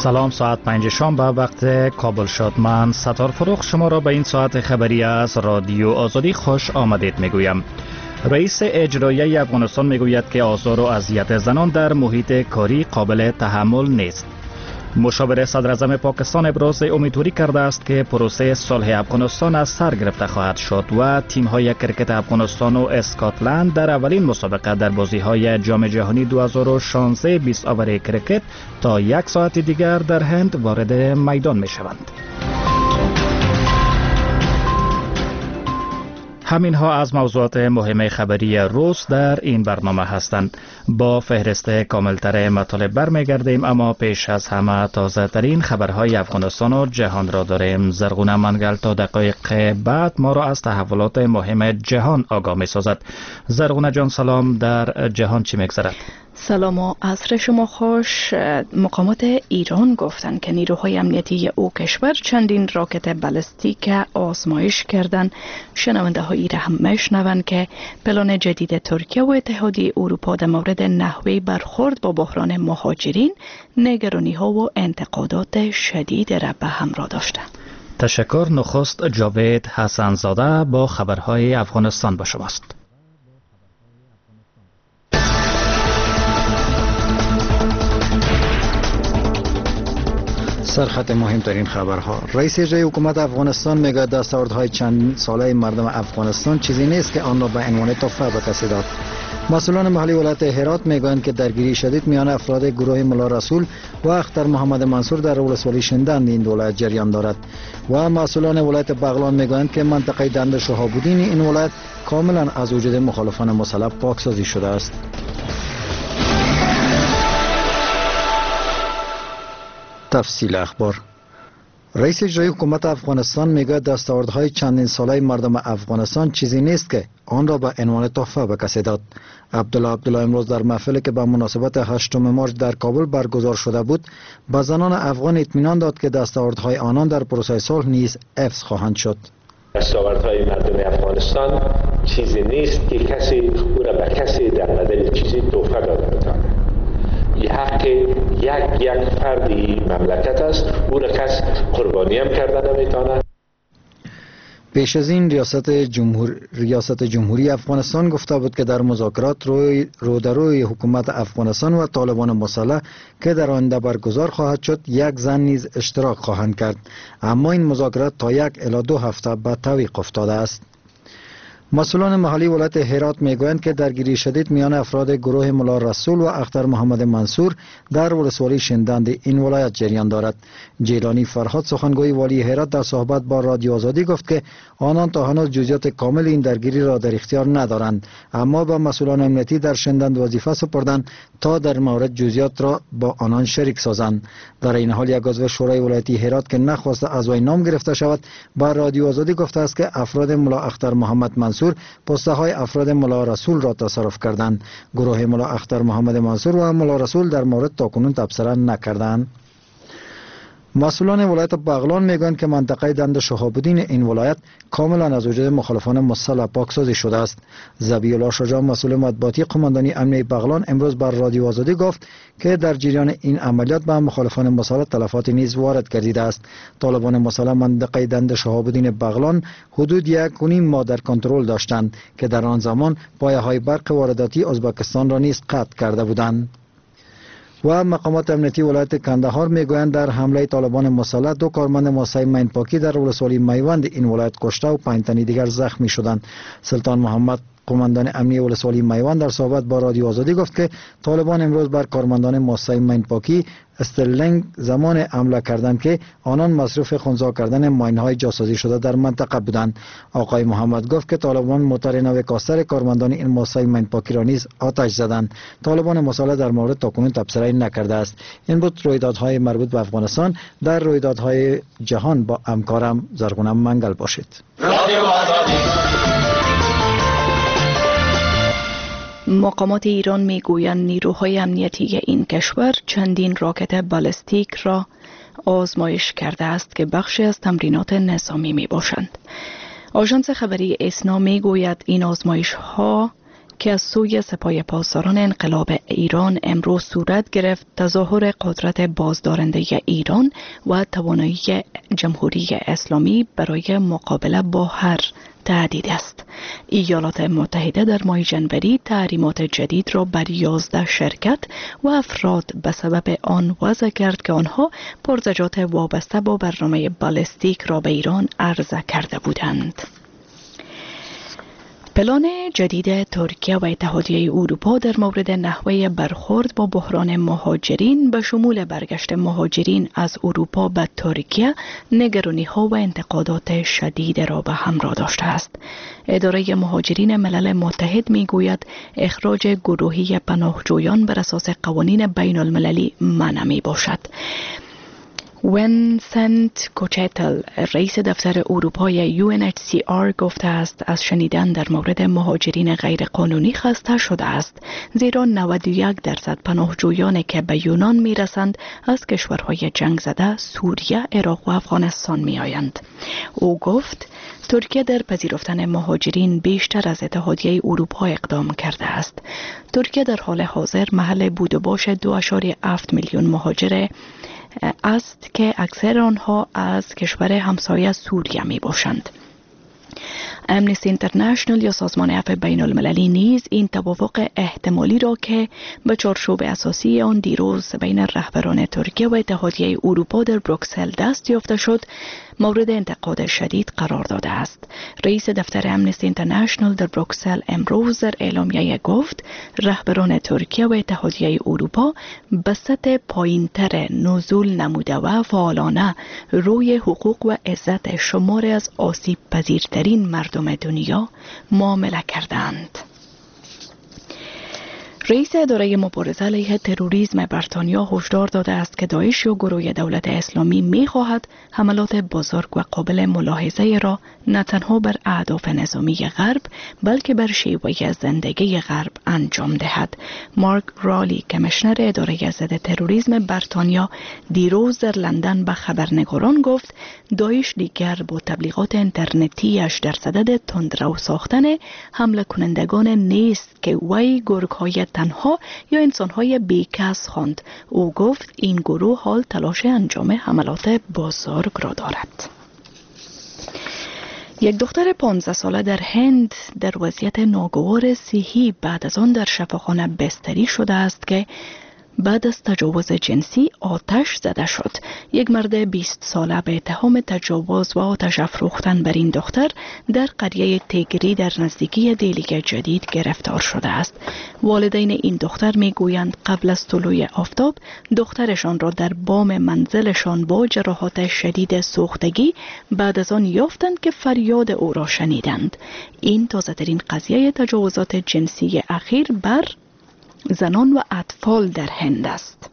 سلام، ساعت 5 شام به وقت کابل شد. من ستار فروخ شما را به این ساعت خبری از رادیو آزادی خوش آمدید میگویم. رئیس اجرایی افغانستان میگوید که آزار و اذیت زنان در محیط کاری قابل تحمل نیست. مشاور صدر اعظم پاکستان ابراز امیدواری کرده است که پروسه صلح افغانستان از سر گرفته خواهد شد و تیم‌های کرکت افغانستان و اسکاتلند در اولین مسابقه در بازی‌های جام جهانی 2016 20 آور کرکت تا یک ساعت دیگر در هند وارد میدان می‌شوند. همین ها از موضوعات مهم خبری روز در این برنامه هستند. با فهرست کاملتر مطالب برمیگردیم، اما پیش از همه تازه ترین خبرهای افغانستان و جهان را داریم. زرغونه منگل تا دقایق بعد ما را از تحولات مهم جهان آگاه می سازد. زرغونه جان سلام، در جهان چی میگذرد؟ سلام و عصر شما خوش. مقامات ایران گفتند که نیروهای امنیتی او کشور چندین راکت بالستیک آزمایش کردند. شنونده هایی را هم میشنوند که پلان جدید ترکیه و اتحادیه اروپا در مورد نحوه برخورد با بحران مهاجرین نگرانی ها و انتقادات شدید را به همراه داشتند. تشکر. نخست جاوید حسن زاده با خبرهای افغانستان با شماست. سرخط مهمترین خبرها. رئیس اجرایی حکومت افغانستان میگوید دستاوردهای چند ساله مردم افغانستان چیزی نیست که آن را به عنوان تحفه به کسی داد. مسئولان محلی ولایت هرات میگویند که درگیری شدید میان افراد گروه ملا رسول و اختر محمد منصور در ولسوالی شندند این ولایت جریان دارد. و مسئولان ولایت بغلان میگویند که منطقه دند شهاب‌الدین این ولایت کاملا از وجود مخالفان مسلح پاکسازی شده است. تفصیل اخبار. رئیس اجرایی حکومت افغانستان میگوید دستاوردهای چندین ساله مردم افغانستان چیزی نیست که آن را به عنوان تحفه به کسی داد. عبدالله امروز در محفلی که به مناسبت 8 مارچ در کابل برگزار شده بود به زنان افغان اطمینان داد که دستاوردهای آنان در پروسه صلح نیز حفظ خواهند شد. دستاوردهای مردم افغانستان چیزی نیست که کسی او را به کسی در بدل چیزی تحفه داده بتواند. این حق یک فردی مملکت است، او را کس قربانی هم کرده نمیتونه. پیش از این ریاست جمهوری افغانستان گفته بود که در مذاکرات روی حکومت افغانستان و طالبان مسلح که در آینده برگزار خواهد شد یک زن نیز اشتراک خواهند کرد، اما این مذاکرات تا 1 الی 2 هفته به تعویق افتاده است. مسئولان محلی ولایت هرات میگویند که درگیری شدید میان افراد گروه ملا رسول و اختر محمد منصور در ولسوالی شندند این ولایت جریان دارد. جیلانی فرهاد سخنگوی والی هرات در صحبت با رادیو آزادی گفت که آنان تا هنوز جزئیات کامل این درگیری را در اختیار ندارند، اما به مسئولان امنیتی در شندند وظیفه سپردند تا در مورد جزئیات را با آنان شریک سازند. در این حال یک عضو شورای ولایتی هرات که نخواسته از وی نام گرفته شود با رادیو آزادی گفته است که افراد ملا اختر محمد منصور پسته های افراد ملا رسول را تصرف کردند. گروه ملا اختر محمد منصور و ملا رسول در مورد تاکنون تبصره نکردند. مسئولان ولایت بغلان میگویند که منطقه دند شهاب‌الدین این ولایت کاملا از وجود مخالفان مسلح پاکسازی شده است. ذبیح الله شجاع مسئول مطبوعاتی قماندانی امنیه بغلان امروز بر رادیو آزادی گفت که در جریان این عملیات به مخالفان مسلح تلفات نیز وارد گردیده است. طالبان مسلح منطقه دند شهاب‌الدین بغلان حدود 1.5 ماه در کنترل داشتند که در آن زمان پایه‌های برق وارداتی ازبکستان را نیز قطع کرده بودند. و مقامات امنیتی ولایت کندهار میگویند در حمله طالبان مسلح 2 کارمند مؤسسه مینپاکی در ولسوالی میوند این ولایت کشته و 5 تن دیگر زخمی شدند. سلطان محمد قماندان امنیه ولسوالی میوند در صحبت با رادیو آزادی گفت که طالبان امروز بر کارمندان مؤسسه مینپاکی استرلینگ زمان حمله کردند که آنان مصروف خنثی کردن ماین‌های جاسازی شده در منطقه بودند. آقای محمد گفت که طالبان موتور نو کاستر کارمندان این مؤسسه مینپاکی را نیز آتش زدند. طالبان مسلح در مورد تاکنون تبصره نکرده است. این بود رویدادهای مربوط به افغانستان. در رویدادهای جهان با همکارم زرغونه منگل باشید. مقامات ایران میگویند نیروهای امنیتی این کشور چندین راکت بالستیک را آزمایش کرده است که بخشی از تمرینات نظامی می باشند. آژانس خبری اسنا میگوید این آزمایش ها که از سوی سپاه پاسداران انقلاب ایران امروز صورت گرفت تظاهر قدرت بازدارنده ایران و توانایی جمهوری اسلامی برای مقابله با هر تهدید است. ایالات متحده در ماه ژانویه تحریمات جدید را بر 11 شرکت و افراد به سبب آن وضع کرد که آنها پرزجات وابسته با برنامه بالستیک را به ایران عرضه کرده بودند. پلان جدید ترکیه و اتحادیه اروپا در مورد نحوه برخورد با بحران مهاجرین به شمول برگشت مهاجرین از اروپا به ترکیه نگرانی‌ها و انتقادات شدید را به همراه داشته است. اداره مهاجرین ملل متحد می‌گوید اخراج گروهی پناهجویان بر اساس قوانین بین المللی منع می‌باشد. ونسنت کوچتل رئیس دفتر اروپای UNHCR گفته است از شنیدن در مورد مهاجرین غیرقانونی خسته شده است، زیرا 91% پناهجویانی که به یونان میرسند از کشورهای جنگ زده سوریه، عراق و افغانستان میآیند. او گفت ترکیه در پذیرفتن مهاجرین بیشتر از اتحادیه اروپا اقدام کرده است. ترکیه در حال حاضر محل بود و باش 2.7 میلیون مهاجر است که اکثر آنها از کشور همسایه سوریه می باشند. امنستی اینترنشنال یا سازمان عفو بین المللی نیز این توافق احتمالی را که به چارچوب اساسی آن دیروز بین رهبران ترکیه و اتحادیه اروپا در بروکسل دست یافته شد مورد انتقاد شدید قرار داده است. رئیس دفتر امنستی اینترنشنال در بروکسل امروز در اعلامیه گفت رهبران ترکیه و اتحادیه اروپا به سطح پایین‌تر نزول نموده و فعالانه روی حقوق و عزت شماری از آسیب پذیرترین مردم دنیا معامله کردند. رئیس اداره مبارزه علیه تروریسم بریتانیا هشدار داده است که داعش یا گروه دولت اسلامی می‌خواهد حملات بزرگ و قابل ملاحظه را نه تنها بر اهداف نظامی غرب بلکه بر شیوه زندگی غرب انجام دهد. مارک رالی کمیشنر اداره ضد تروریسم بریتانیا دیروز در لندن به خبرنگاران گفت داعش دیگر با تبلیغات اینترنتیش در صدد تندرو ساختن حمله کنندگان نیست که وی گرگ‌های تنها یا انسان‌های بیکس خواند. او گفت این گروه حال تلاش انجام حملات بزرگ را دارد. یک دختر 15 ساله در هند در وضعیت ناگوار صحی بعد از آن در شفاخانه بستری شده است که بعد از تجاوز جنسی آتش زده شد. یک مرد 20 ساله به اتهام تجاوز و آتش افروختن بر این دختر در قریه تگری در نزدیکی دهلی جدید گرفتار شده است. والدین این دختر میگویند قبل از طلوع آفتاب دخترشان را در بام منزلشان با جراحات شدید سوختگی بعد از آن یافتند که فریاد او را شنیدند. این تازه‌ترین قضیه تجاوزات جنسی اخیر بر زنان و اطفال در هند است.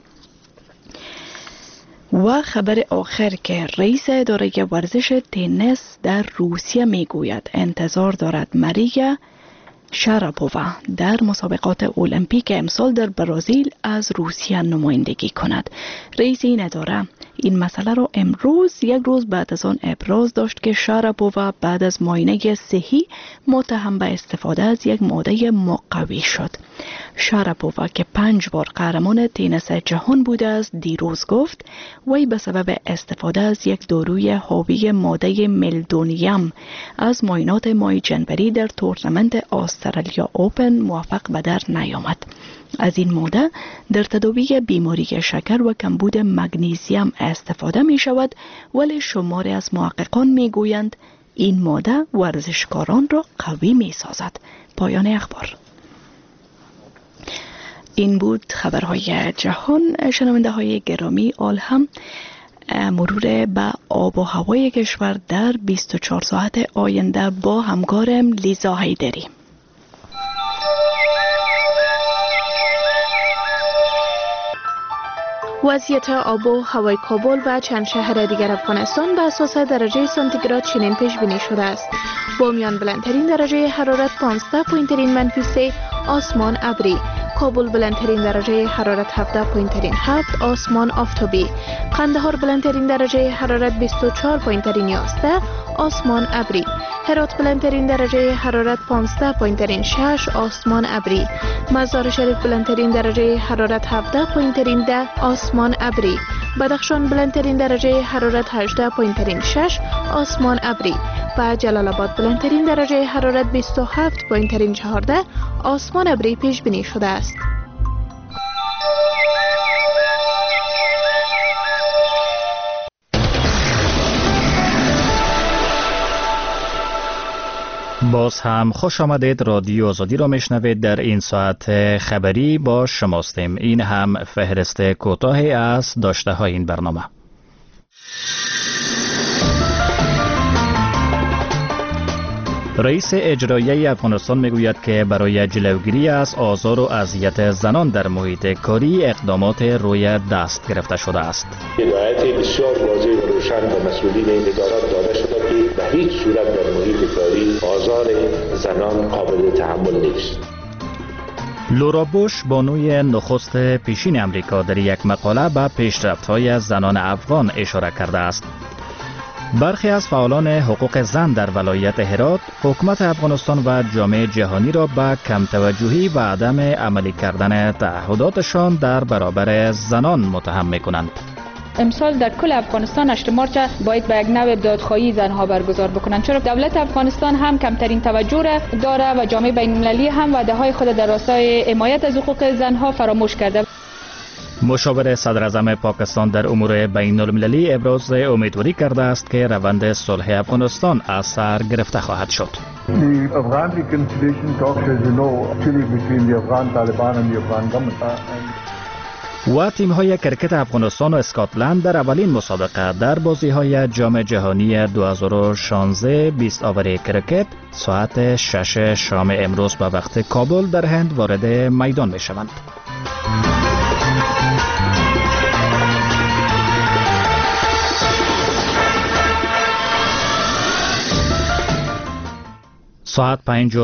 و خبر آخر که رئیس اداره ورزش تنیس در روسیه میگوید انتظار دارد ماریا شاراپووا در مسابقات المپیک امسال در برزیل از روسیه نمایندگی کند. رئیس این اداره این مسئله را امروز یک روز بعد از آن ابراز داشت که شاراپووا بعد از معاینه صحی متهم به استفاده از یک ماده مقوی شد. شاراپووا که 5 بار قهرمان تنیس جهان بوده است دیروز گفت وی به سبب استفاده از یک داروی حاوی ماده ملدونیم از معاینات ماه ژانویه در تورنمنت استرالیا اوپن موفق به در نیامد. از این ماده در تداوی بیماری شکر و کمبود مگنیزیم استفاده می شود، ولی شماری از محققان می گویند این ماده ورزشکاران را قوی می سازد. پایان اخبار. این بود خبرهای جهان. شنونده های گرامی، آل هم مرور به آب و هوای کشور در 24 ساعت آینده با همکارم لیزا حیدری. وضعیت آب و هوای کابل و چند شهر دیگر افغانستان به اساس درجه سانتیگراد چنین پیش بینی شده است: بامیان بلندترین درجه حرارت 15.3 آسمان ابری، کابل بلندترین درجه حرارت 17.7 آسمان آفتابی، قندهار بلندترین درجه حرارت 24.11 آسمان ابری، هرات بلندترین درجه حرارت 15.6 آسمان ابری، مزار شریف بلندترین درجه حرارت 17.10 آسمان ابری، بدخشان بلندترین درجه حرارت 18.6 آسمان ابری و جلال آباد بلندترین درجه حرارت 27.14 آسمان ابری پیش بینی شده است. باز هم خوش آمدید. رادیو آزادی را میشنوید. در این ساعت خبری با شماستیم. این هم فهرست کوتاهی از داشته های این برنامه. رئیس اجرایی افغانستان میگوید که برای جلوگیری از آزار و اذیت زنان در محیط کاری اقدامات روی دست گرفته شده است. هدایت بسیار واضح و روشن به مسئولین این ادارات داده شده که به هیچ صورت در محیط کاری آزار زنان قابل تحمل نیست. لورا بوش بانوی نخست پیشین امریکا در یک مقاله به پیشرفت‌های زنان افغان اشاره کرده است. برخی از فعالان حقوق زن در ولایت هرات حکومت افغانستان و جامعه جهانی را به کم توجهی و عدم عملی کردن تعهداتشان در برابر زنان متهم می‌کنند. امسال در کل افغانستان 8 مارچ باید به یک نوع دادخواهی زنها برگزار بکنند، چرا دولت افغانستان هم کمترین توجه را داره و جامعه بین‌المللی هم وعده‌های خود در راستای حمایت از حقوق زنها فراموش کرده. مشاور صدر اعظم پاکستان در امور بین المللی ابراز امیدواری کرده است که روند صلح افغانستان از سر گرفته خواهد شد. و تیم‌های کرکت افغانستان و اسکاتلند در اولین مسابقه در بازی‌های جام جهانی 2016 20 آور کرکت ساعت 6 شام امروز به وقت کابل در هند وارد میدان می‌شوند. ساعت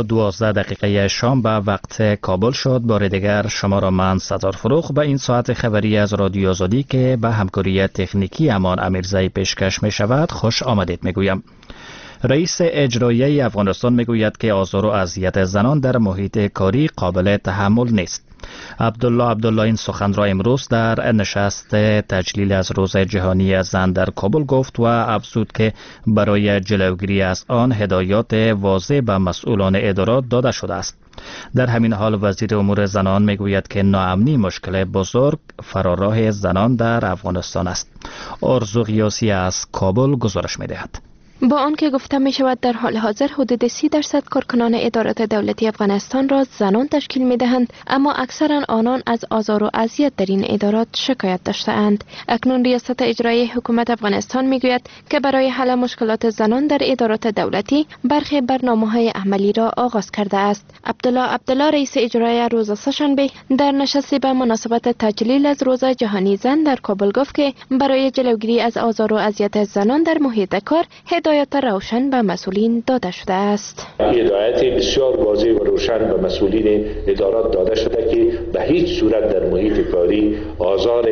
5:12 شام به وقت کابل شد. بار دیگر شما را من ستار فروخ به این ساعت خبری از رادیو آزادی که به همکاری تکنیکی امان امیرزایی پیشکش می شود خوش آمدید می گویم. رئیس اجرایی افغانستان می گوید که آزار و اذیت زنان در محیط کاری قابل تحمل نیست. عبدالله این سخن را امروز در نشست تجلیل از روز جهانی زن در کابل گفت و افزود که برای جلوگیری از آن هدایات واضح به مسئولان ادارات داده شده است. در همین حال وزیر امور زنان میگوید که ناامنی مشکل بزرگ فراراه زنان در افغانستان است. آرزو غیاسی از کابل گزارش میدهد. با آنکه گفته می شود در حال حاضر حدود 30% کارکنان ادارات دولتی افغانستان را زنان تشکیل می دهند، اما اکثرا آنان از آزار و اذیت در این ادارات شکایت داشته اند. اکنون ریاست اجرایی حکومت افغانستان می گوید که برای حل مشکلات زنان در ادارات دولتی برخی برنامه‌های عملی را آغاز کرده است. عبدالله رئیس اجرایی روز سه‌شنبه در نشستی به مناسبت تجلیل از روز جهانی زن در کابل گفت که برای جلوگیری از آزار و اذیت زنان در محیط کار هدایت روشن به مسئولین داده شده است. هدایت بسیار واضح و روشن به مسئولین ادارات داده شده که به هیچ صورت در محیط کاری آزار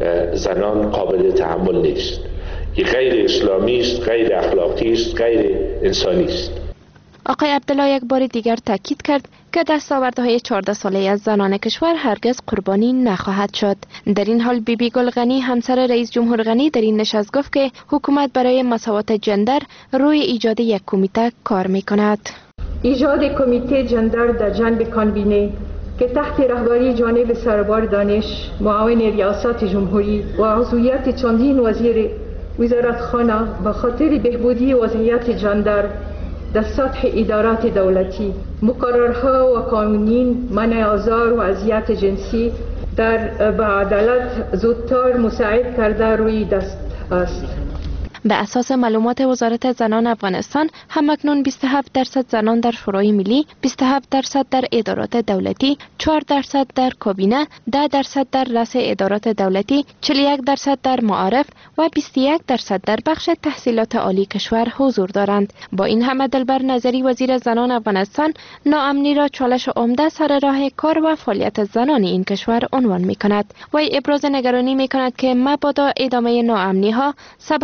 زنان قابل تحمل نیست. این غیر اسلامی است، غیر اخلاقی است، غیر انسانی است. آقای عبدالله یک بار دیگر تاکید کرد که دستاوردهای 14 ساله از زنان کشور هرگز قربانی نخواهد شد. در این حال بیبی گل غنی همسر رئیس جمهور غنی در این نشست گفت که حکومت برای مساوات جندر روی ایجاد یک کمیته کار می‌کند. ایجاد کمیته جندر در جنب کانبینه که تحت رهبری جانب سربار دانش معاون ریاست جمهوری و عضویت چندین وزیر وزارتخانه به خاطر بهبودی وضعیت جندر در سطح ادارات دولتی، مقررها و قوانین منع آزار و اذیت جنسی در به عدالت زودتر مساعد کرده روی دست است. به اساس معلومات وزارت زنان افغانستان همکنون 27% زنان در شورای ملی، 27% در ادارات دولتی، 4% در کابینه، 10% در رأس ادارات دولتی، 41% در معارف و 21% در بخش تحصیلات عالی کشور حضور دارند. با این همه دلبر نظری وزیر زنان افغانستان ناامنی را چالش عمده سر راه کار و فعالیت زنان این کشور عنوان می کند و ابراز نگرانی می کند که مبادا ادامه ناامنی ها سبب ضعیف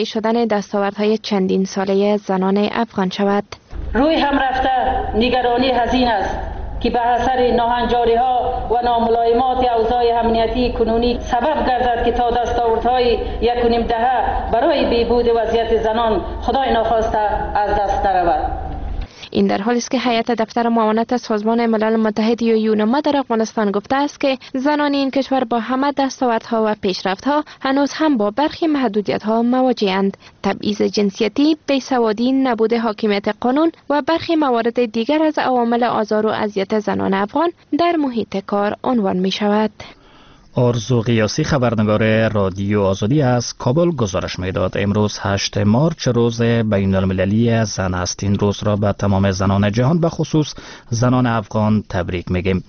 افزایش شدن دستاوردهای چندین ساله زنان افغان شود. روی هم رفته نگرانی هزین است که به اثر ناهنجاری‌ها و ناملایمات اوضاع امنیتی کنونی سبب گردد که تا دستاوردهای 1.5 دهه برای بهبود وضعیت زنان خدای ناخواسته از دست نرود. این در حالی است که هیئت دفتر معاونت سازمان ملل متحد یا یونما در افغانستان گفته است که زنان این کشور با همه دستاوردها و پیشرفت‌ها هنوز هم با برخی محدودیت‌ها مواجه‌اند. تبعیض جنسیتی، بیسوادی، نبود حاکمیت قانون و برخی موارد دیگر از عوامل آزار و اذیت زنان افغان در محیط کار عنوان می‌شود. آرزو قیاسی خبرنگار رادیو آزادی از کابل گزارش میداد. امروز 8 مارچ روز بین المللی زن است. این روز را به تمام زنان جهان به خصوص زنان افغان تبریک میگیم.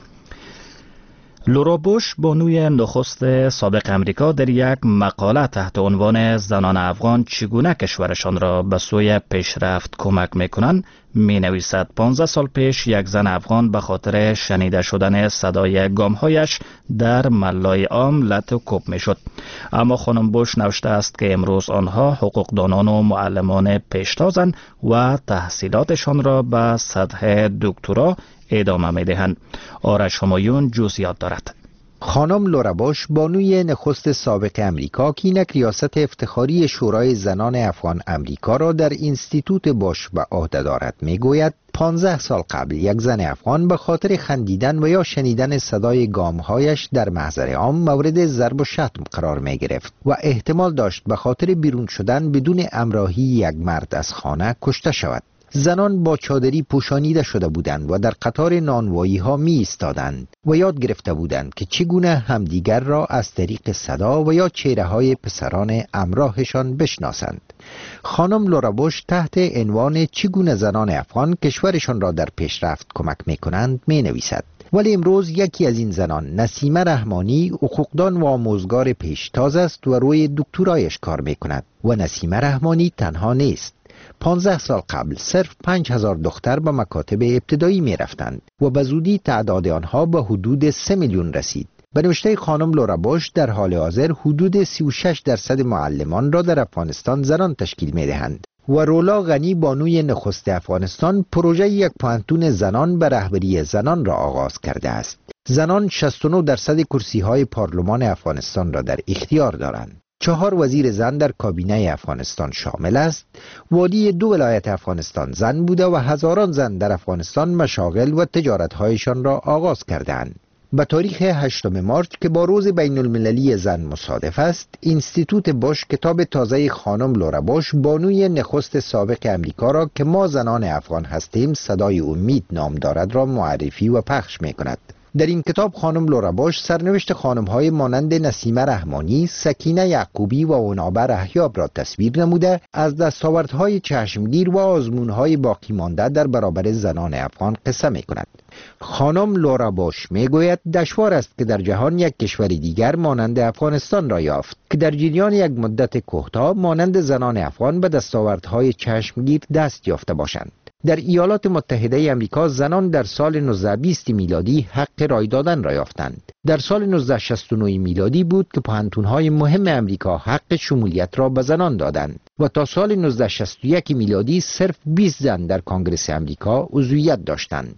لورا بوش بانوی نخست سابق امریکا در یک مقاله تحت عنوان زنان افغان چگونه کشورشان را به سوی پیشرفت کمک میکنند می نویسد 15 سال پیش یک زن افغان به خاطر شنیده شدن صدای گامهایش در ملای عام لط و کوب می شد. اما خانم بوش نوشته است که امروز آنها حقوقدانان و معلمان پیشتازند و تحصیلاتشان را به سطح دکترا ادامه می دهند. آرش همایون جزئیات دارد. خانم لورا بوش بانوی نخست سابق امریکا که اینک ریاست افتخاری شورای زنان افغان امریکا را در اینستیتوت بوش به عهده دارد میگوید 15 سال قبل یک زن افغان به خاطر خندیدن و یا شنیدن صدای گامهایش در محضر عام مورد ضرب و شتم قرار می گرفت و احتمال داشت به خاطر بیرون شدن بدون همراهی یک مرد از خانه کشته شود. زنان با چادری پوشانیده شده بودند و در قطار نانوایی ها می ایستادند و یاد گرفته بودند که چگونه همدیگر را از طریق صدا و یا چهره های پسران همراهشان بشناسند. خانم لورا بوش تحت عنوان چگونه زنان افغان کشورشان را در پیشرفت کمک می کنند می نویسد. ولی امروز یکی از این زنان، نسیمه رحمانی، حقوقدان و آموزگار پیشتاز است و روی دکترایش کار می کند و نسیمه رحمانی تنها نیست. 15 سال قبل صرف 5000 دختر به مکاتب ابتدایی می رفتند و به زودی تعداد آنها به حدود 3 میلیون رسید. به نوشته خانم لورا بوش در حال حاضر حدود 36% معلمان را در افغانستان زنان تشکیل می دهند و رولا غنی بانوی نخست افغانستان پروژه یک پوانتون زنان به رهبری زنان را آغاز کرده است. زنان 69% کرسی های پارلمان افغانستان را در اختیار دارند. 4 وزیر زن در کابینه افغانستان شامل است. والی 2 ولایت افغانستان زن بوده و هزاران زن در افغانستان مشاغل و تجارت‌هایشان را آغاز کردند. به تاریخ 8 مارچ که با روز بین المللی زن مصادف است، اینستیتوت بوش کتاب تازه خانم لورا بوش بانوی نخست سابق امریکا را که ما زنان افغان هستیم صدای امید نام دارد را معرفی و پخش می کند. در این کتاب خانم لورا بوش سرنوشت خانم‌های مانند نسیمه رحمانی، سکینه یعقوبی و عنابه رهیاب را تصویر نموده از دستاوردهای چشمگیر و آزمون‌های باقی مانده در برابر زنان افغان قصه می‌کند. خانم لورا بوش میگوید دشوار است که در جهان یک کشور دیگر مانند افغانستان را یافت که در جریان یک مدت کوتاه مانند زنان افغان به دستاوردهای چشمگیر دست یافته باشند. در ایالات متحده آمریکا زنان در سال 1920 میلادی حق رای دادن را یافتند. در سال 1969 میلادی بود که پوهنتون‌های مهم آمریکا حق شمولیت را به زنان دادند و تا سال 1961 میلادی صرف 20 زن در کنگره آمریکا عضویت داشتند.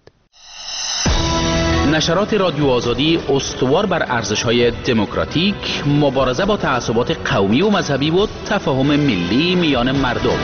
نشرات رادیو آزادی استوار بر ارزش‌های دموکراتیک، مبارزه با تعصبات قومی و مذهبی و تفاهم ملی میان مردم.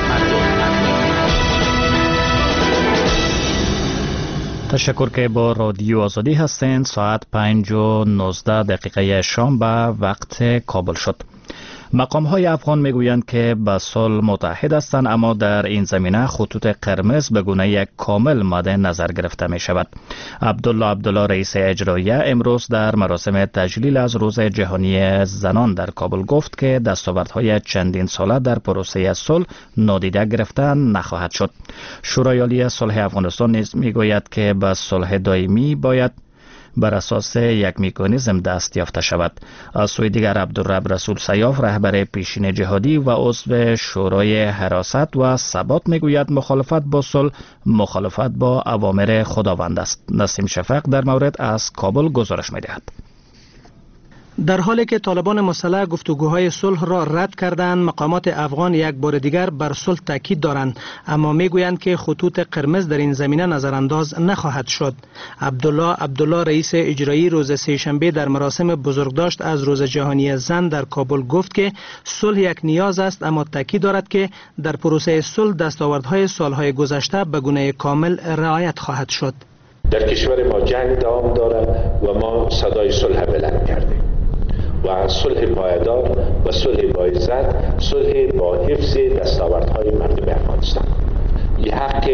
تشکر که با رادیو آزادی هستند. ساعت 5:19 شام به وقت کابل شد. مقام‌های افغان میگویند که به صلح متحد هستند، اما در این زمینه خطوط قرمز به گونه یک کامل مد نظر گرفته می شود. عبدالله رئیس اجراییه امروز در مراسم تجلیل از روز جهانی زنان در کابل گفت که دستاوردهای چندین ساله در پروسه صلح نادیده گرفته نخواهد شد. شورای عالی صلح افغانستان نیز میگوید که به صلح دائمی باید بر اساس یک مکانیزم دست یافته شود. از سوی دیگر عبدالرب رسول سیاف رهبر پیشین جهادی و عضو شورای حراست و ثبات میگوید مخالفت با صلح مخالفت با اوامر خداوند است. نسیم شفق در مورد از کابل گزارش میدهد. در حالی که طالبان مسلح گفتگوهای صلح را رد کردند، مقامات افغان یک بار دیگر بر صلح تاکید دارند، اما میگویند که خطوط قرمز در این زمینه نظرانداز نخواهد شد. عبدالله رئیس اجرایی روز سه‌شنبه در مراسم بزرگداشت از روز جهانی زن در کابل گفت که صلح یک نیاز است، اما تاکید دارد که در پروسه صلح دستاوردهای سالهای گذشته به گونه کامل رعایت خواهد شد. در کشور ما جنگ دوام دارد و ما صدای صلح بلند کردیم و صلح پایدار و صلح با عزت، صلح با حفظ دستاوردهای مردم افغانستان. این حق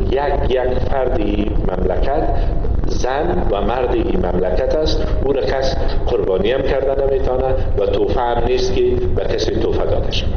یک فردی مملکت، زن و مرد این مملکت است. او را کس قربانی هم کردن نمیتونه و تحفه هم نیست که به کسی تحفه داده شود.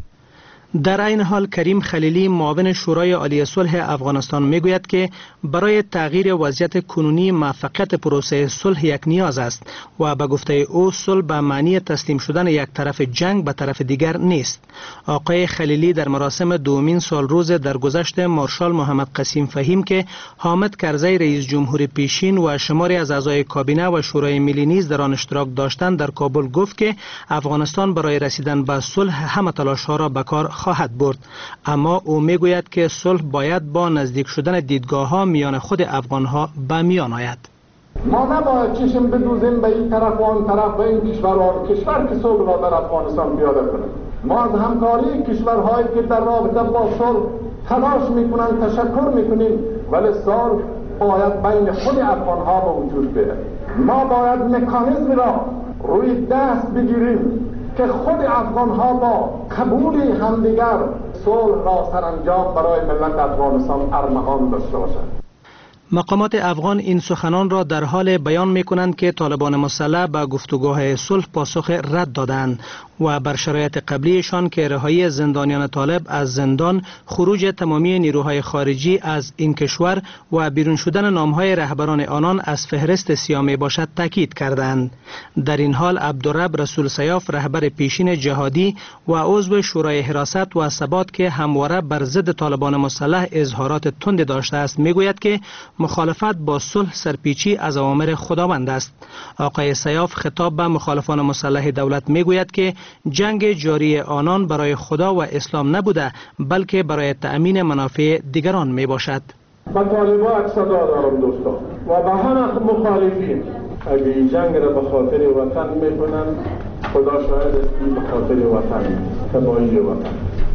در این حال کریم خلیلی معاون شورای عالی صلح افغانستان میگوید که برای تغییر وضعیت کنونی موفقیت پروسه صلح یک نیاز است و به گفته او صلح به معنی تسلیم شدن یک طرف جنگ به طرف دیگر نیست. آقای خلیلی در مراسم دومین سالروز درگذشت مارشال محمد قسیم فهیم که حامد کرزی رئیس جمهور پیشین و شماری از اعضای کابینه و شورای ملی نیز در آن اشتراک داشتند در کابل گفت که افغانستان برای رسیدن به صلح همه تلاش‌ها را به کار خواهد برد، اما او میگوید که صلح باید با نزدیک شدن دیدگاه‌ها میان خود افغان‌ها به میان آید. ما نباید چشم بدوزیم به این طرف و آن طرف و این کشور که صلح را در افغانستان پیاده کنه. ما از همکاری کشورهایی که در رابطه با صلح تلاش میکنند تشکر میکنیم، ولی صلح باید بین خود افغان‌ها به وجود بیاید. ما باید مکانیزمی را روی دست بگیریم که خود افغان‌ها با قبول همدیگر صلح را سرانجام برای ملت افغانستان ارمغان داشته باشند. مقامات افغان این سخنان را در حال بیان می‌کنند که طالبان مسلح به گفتگوهای صلح پاسخ رد دادند و بر شرایط قبلیشان که رهایی زندانیان طالب از زندان، خروج تمامی نیروهای خارجی از این کشور و بیرون شدن نام‌های رهبران آنان از فهرست سیاه میباشد تاکید کردند. در این حال عبدالرب رسول سیاف رهبر پیشین جهادی و عضو شورای حراست و ثبات که همواره بر ضد طالبان مسلح اظهارات تند داشته است میگوید که مخالفت با صلح سرپیچی از اوامر خداوند است. آقای سیاف خطاب به مخالفان مسلح دولت میگوید که جنگ جاری آنان برای خدا و اسلام نبوده، بلکه برای تأمین منافع دیگران می باشد. با طالبان صدا دارم دوستان و به همه مخالفین، اگه این جنگ را به خاطر وطن میکنن، خدا شاهد است به خاطر وطن، تباهی وطن.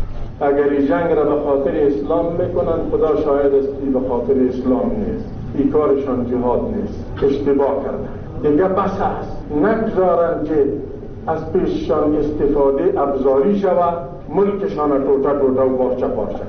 اگر این جنگ را به خاطر اسلام میکنن، خدا شاهد است به خاطر اسلام نیست. این کارشان جهاد نیست، اشتباه کردن. دیگه بس است، نگذارن که از پیششان استفاده ابزاری شود، ملکشان ټوټه ټوټه و پارچه پارچه.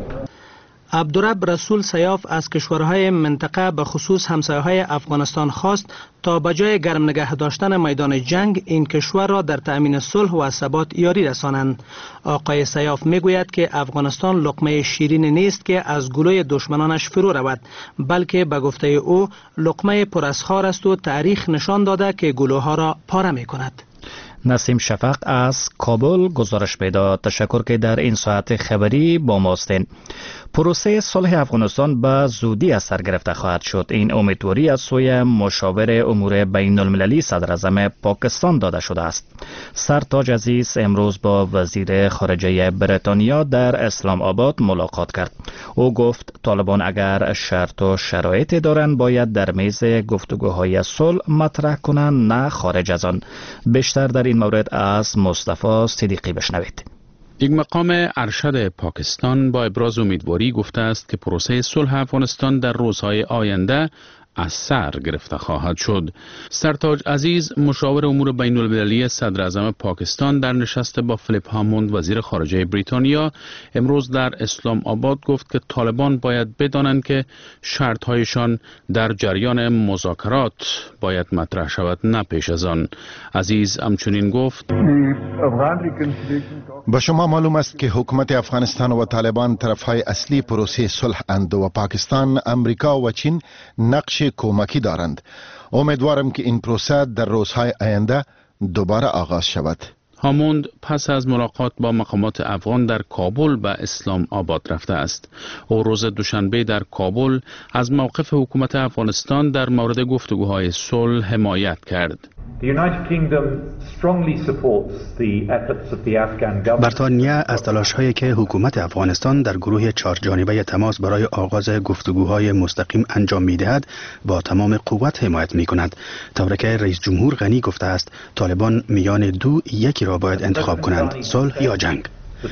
عبدالرب رسول سیاف از کشورهای منطقه به خصوص همسایه‌های افغانستان خواست تا به جای گرم نگه داشتن میدان جنگ این کشور را در تأمین صلح و ثبات یاری رسانند. آقای سیاف میگوید که افغانستان لقمه شیرین نیست که از گلوی دشمنانش فرو رود، بلکه به گفته او لقمه پر از خار است و تاریخ نشان داده که گلوها را پاره میکند. نسیم شفق از کابل گزارش پیدا. تشکر که در این ساعت خبری با ما هستین. پروسه صلح افغانستان به زودی از سر گرفته خواهد شد. این امیدواری از سوی مشاور امور بین المللی صدر اعظم پاکستان داده شده است. سرتاج عزیز امروز با وزیر خارجه بریتانیا در اسلام آباد ملاقات کرد. او گفت طالبان اگر شرط و شرایطی دارند باید در میز گفتگوهای صلح مطرح کنند، نه خارج از آن. بیشتر در این مورد از مصطفی صدیقی بشنوید. یک مقام ارشد پاکستان با ابراز امیدواری گفته است که پروسه صلح افغانستان در روزهای آینده از سر گرفته خواهد شد. سرتاج عزیز مشاور امور بین المللی صدر اعظم پاکستان در نشست با فلیپ هاموند وزیر خارجه بریتانیا امروز در اسلام آباد گفت که طالبان باید بدانند که شرطهایشان در جریان مذاکرات باید مطرح شود، نه پیش از آن. عزیز همچنین گفت به شما معلوم است که حکومت افغانستان و طالبان طرفهای اصلی پروسه صلح اند و پاکستان، امریکا و چین نقش کمکی دارند. امیدوارم که این پروسه در روزهای آینده دوباره آغاز شود. هاموند پس از ملاقات با مقامات افغان در کابل به اسلام آباد رفته است. او روز دوشنبه در کابل از موقف حکومت افغانستان در مورد گفتگوهای صلح حمایت کرد. بریتانیا از تلاش‌هایی که حکومت افغانستان در گروه 4 جانبه تماس برای آغاز گفتگوهای مستقیم انجام می‌دهد با تمام قوت حمایت می‌کند، طوری که رئیس جمهور غنی گفته است طالبان میان دو یکی را باید انتخاب کنند، صلح یا جنگ.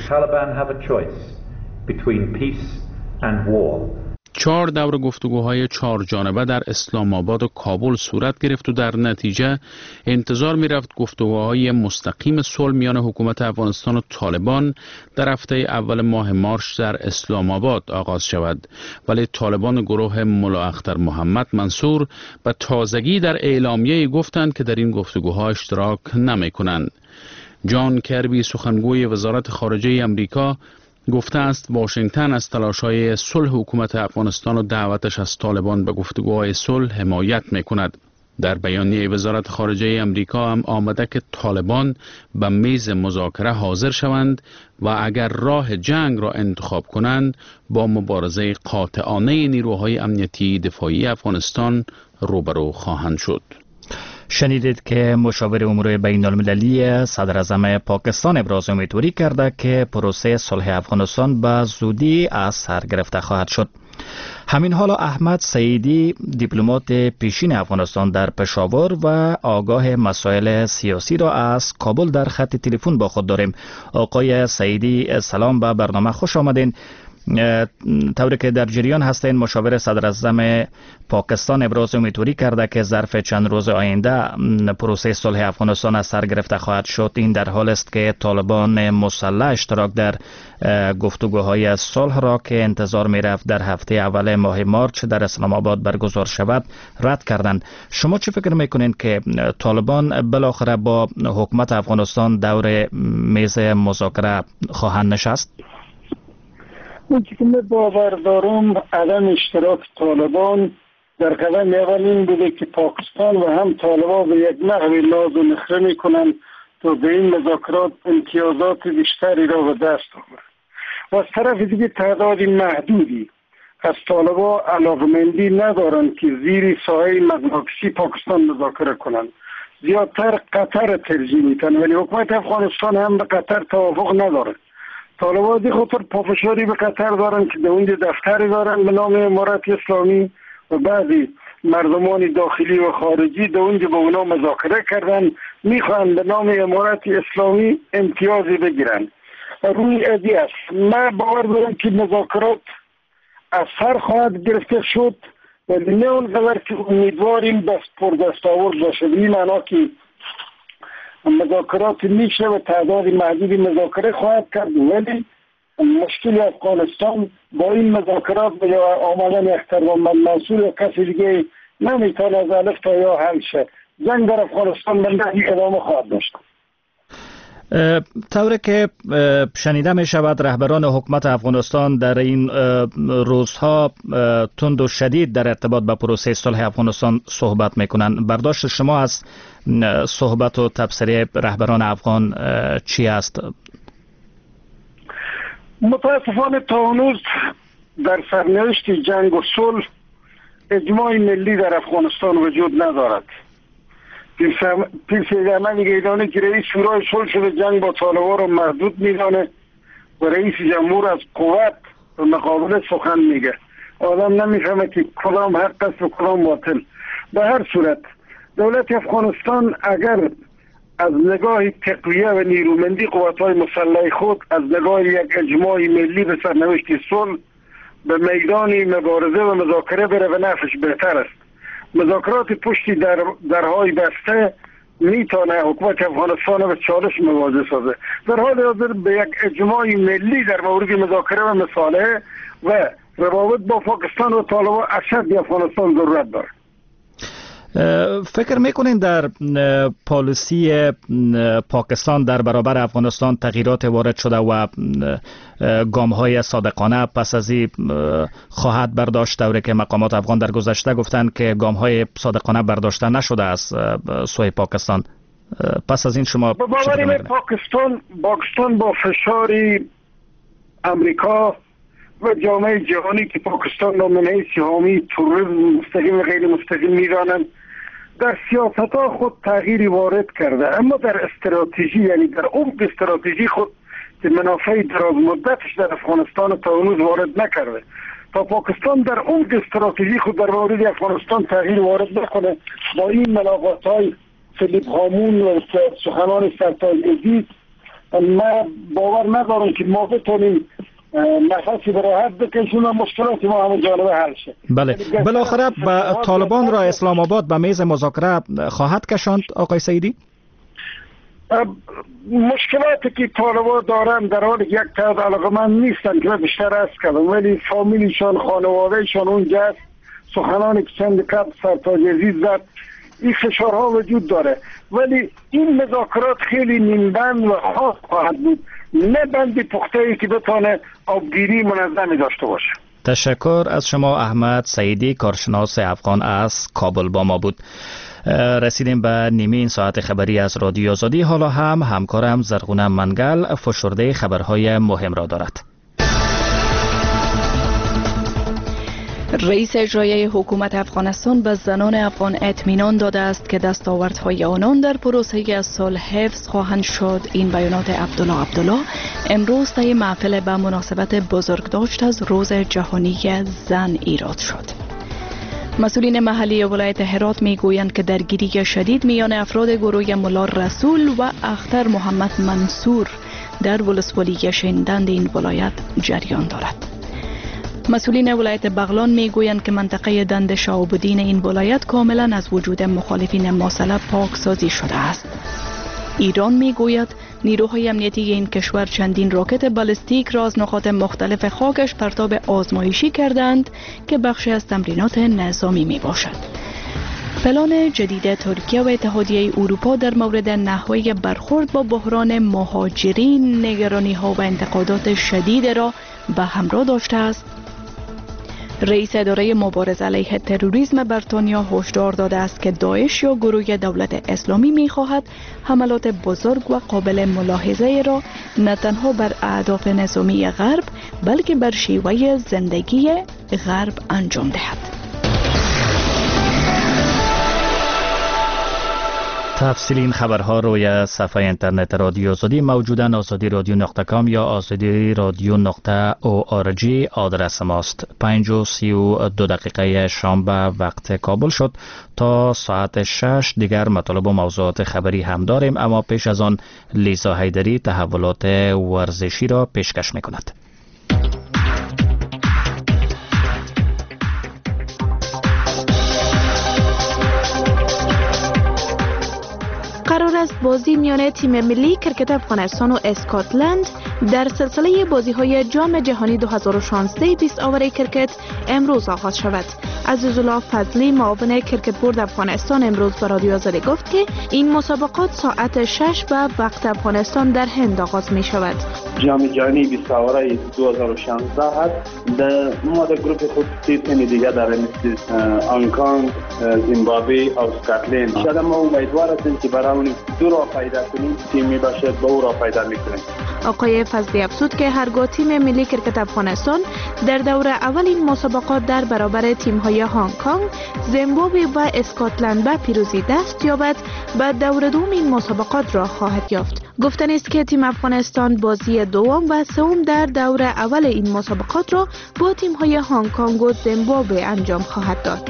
4 دور گفتگوهای 4 جانبه در اسلام آباد و کابل صورت گرفت و در نتیجه انتظار می رفت گفتگوهای مستقیم صلح میان حکومت افغانستان و طالبان در هفته اول ماه مارس در اسلام آباد آغاز شود، ولی طالبان گروه ملا اختر محمد منصور به تازگی در اعلامیه گفتند که در این گفتگوها اشتراک نمی کنند. جان کربی سخنگوی وزارت خارجه امریکا گفته است واشنگتن از تلاش‌های صلح حکومت افغانستان و دعوتش از طالبان به گفتگوهای صلح حمایت می‌کند. در بیانیه وزارت خارجه امریکا هم آمده که طالبان به میز مذاکره حاضر شوند و اگر راه جنگ را انتخاب کنند با مبارزه قاطعانه نیروهای امنیتی دفاعی افغانستان روبرو خواهند شد. شنیدید که مشاور امور بین المللی صدر اعظم پاکستان ابراز امیدواری کرده که پروسه صلح افغانستان به زودی از سر گرفته خواهد شد. همین حالا احمد سعیدی دیپلمات پیشین افغانستان در پشاور و آگاه مسائل سیاسی را از کابل در خط تلفن با خود داریم. آقای سعیدی سلام، به برنامه خوش آمدین. طوری که در جریان هستین، مشاور صدر اعظم پاکستان ابراز امیدواری کرده که ظرف چند روز آینده پروسه صلح افغانستان از سر گرفته خواهد شد. این در حال است که طالبان مسلح اشتراک در گفتگوهای صلح را که انتظار می رفت در هفته اول ماه مارچ در اسلام آباد برگزار شود رد کردند. شما چه فکر میکنین که طالبان بالاخره با حکومت افغانستان دور میز مذاکره خواهند نشست؟ اون که من باور دارم عدم اشتراک طالبان در قدم اول این بوده که پاکستان و هم طالبان به یک نحوی ناز و نخره میکنن تا به این مذاکرات امتیازات بیشتری را به دست آورد و از طرف دیگه تعداد محدودی از طالبان علاقمندی ندارن که زیر سایه مقناطیسی پاکستان مذاکره کنند. زیادتر قطر ترجیح میدن، ولی حکومت افغانستان هم به قطر توافق نداره. طالبان دی خاطر پافشاری به قطر دارن که در اونجا دفتری دارن به نام امارت اسلامی و بعضی مردمان داخلی و خارجی در اونجا با اونا مذاکره کردن، میخوان به نام امارت اسلامی امتیازی بگیرن. روی ادی است. من باور دارم که مذاکرات از سر خواهد گرفته شد، ولی نه اونقدر که امیدواریم دست پر دستاورد باشه. این معنا که مذاکرات میشه و تعداد محدودی مذاکره خواهد کرد، ولی مشکل افغانستان با این مذاکرات به آمدن اختر محمد منصور و کسی دیگه نمیتونه از الف تا یا حل شه. جنگ در افغانستان به ادامه خواهد داشت. طوری که شنیده می شود رهبران حکومت افغانستان در این روزها تند و شدید در ارتباط با پروسه صلح افغانستان صحبت می کنند. برداشت شما از صحبت و تبصره رهبران افغان چی است؟ متاسفانه تا هنوز در سرنوشت جنگ و صلح اجماع ملی در افغانستان وجود ندارد. پیرسیدانه میگه ایدانه که رئیس شورای صلح شده جنگ با طالبان را محدود میدانه و رئیس جمهور از قوت و مقابله سخن میگه. آدم نمیفهمه که کدام حق است و کدام باطل. به هر صورت دولت افغانستان اگر از نگاه تقویه و نیرومندی قوت‌های مسلح خود از نگاه یک اجماع ملی به سرنوشت صلح به میدان مبارزه و مذاکره بره و نفعش بهتر است. مذاکرات پشتی درهای بسته میتونه حکومت افغانستان به چالش مواجه سازه. در حال حاضر به یک اجماع ملی در مورد مذاکره و مصالحه و روابط با پاکستان و طالبان اشد افغانستان ضرورت داره. فکر میکنین در پالیسی پاکستان در برابر افغانستان تغییرات وارد شده و گام‌های صادقانه پس از این خواهد برداشت؟ طوری که مقامات افغان در گذشته گفتند که گام‌های صادقانه برداشته نشده از سوی پاکستان. پس از این شما باوریم پاکستان با فشار امریکا و جامعه جهانی که پاکستان را من حیث حامی تروریسم مستقیم و غیر مستقیم می‌دانند در سیاست ها خود تغییری وارد کرده، اما در استراتژی، یعنی در عمق استراتژی خود که منافع دراز مدتش در افغانستان تا هنوز وارد نکرده. تا پاکستان در عمق استراتژی خود در مورد افغانستان تغییر وارد نکنه، با این ملاقات های فیلیپ هامون و سخنان سرتاج عزیز، من باور ندارم که ما بتونیم نفسی به راحت بکشیم و مشکلات ما همه جانبه حل شه. بله، بالاخره طالبان را اسلام آباد به میز مذاکره خواهد کشاند آقای سعیدی؟ مشکلاتی که طالبان دارن در حال یک تعداد علاقمند نیستن که بیشتر از کردم، ولی فامیلیشان، خانوادهشان اونجا است. سخنانی که چند کپ سرتاج عزیز زد، این فشارها وجود داره، ولی این مذاکرات خیلی نیمبند و خاص خواهد بود، نه بند پخته‌ای که بتونه آبگیری منظمی داشته باشه. تشکر از شما. احمد سعیدی، کارشناس افغان از کابل با ما بود. رسیدیم به نیمه این ساعت خبری از رادیو آزادی. حالا هم همکارم زرغونه منگل فشرده خبرهای مهم را دارد. رئیس اجرایی حکومت افغانستان به زنان افغان اطمینان داده است که دستاوردهای آنان در پروسه صلح حفظ خواهند شد. این بیانات عبدالله امروز طی محفل به مناسبت بزرگداشت از روز جهانی زن ایراد شد. مسئولین محلی ولایت هرات میگویند که درگیری شدید میان افراد گروه ملا رسول و اختر محمد منصور در ولسوالی شیندند این ولایت جریان دارد. مسئولین ولایت بغلان میگویند که منطقه دند شهاب‌الدین این ولایت کاملا از وجود مخالفین مسلح پاکسازی شده است. ایران میگوید نیروهای امنیتی این کشور چندین راکت بالستیک را از نقاط مختلف خاکش پرتاب آزمایشی کردند که بخشی از تمرینات نظامی می باشد. پلان جدید ترکیه و اتحادیه اروپا در مورد نحوه برخورد با بحران مهاجرین نگرانی ها و انتقادات شدید را به همراه داشته است. رئیس اداره مبارزه علیه تروریسم بریتانیا هشدار داده است که داعش یا گروه دولت اسلامی می‌خواهد حملات بزرگ و قابل ملاحظه را نه تنها بر اهداف نظامی غرب بلکه بر شیوه زندگی غرب انجام دهد. تفصیل این خبرها روی صفحه اینترنت رادیو آزادی موجودن، azadi.radio.com یا azadi.radio.org آدرس ماست. 5:32 شنبه وقت کابل شد. تا ساعت 6 دیگر مطالب و موضوعات خبری هم داریم، اما پیش از آن لیزا حیدری تحولات ورزشی را پیشکش می‌کند. قرار است بازی میان تیم ملی کرکت افغانستان و اسکاتلند در سلسله بازی‌های جام جهانی 2016 20 آور کرکت امروز آغاز شود. عزیزالله فضلی معاون کرکت بورد افغانستان امروز به رادیو آزادی گفت که این مسابقات ساعت 6 به وقت افغانستان در هند آغاز می شود. جام جهانی 20 آور 2016 است. ما در گروه خود تیم دیگه داریم مثل هنگ کنگ، زیمبابوه و اسکاتلند. شاید ما امیدوار هستیم که برای دو را پیدا کنیم، تیمی باشه با او را پیدا میکنیم. آقای فضلی افزود که هرگاه تیم ملی کرکت افغانستان در دور اول این مسابقات در برابر تیم‌های هنگ کنگ، زیمبابوه و اسکاتلند به پیروزی دست یابد، به دور دوم این مسابقات را خواهد یافت. گفتن است که تیم افغانستان بازی دوم و سوم در دور اول این مسابقات را با تیم‌های هنگ کنگ و زیمبابوه انجام خواهد داد.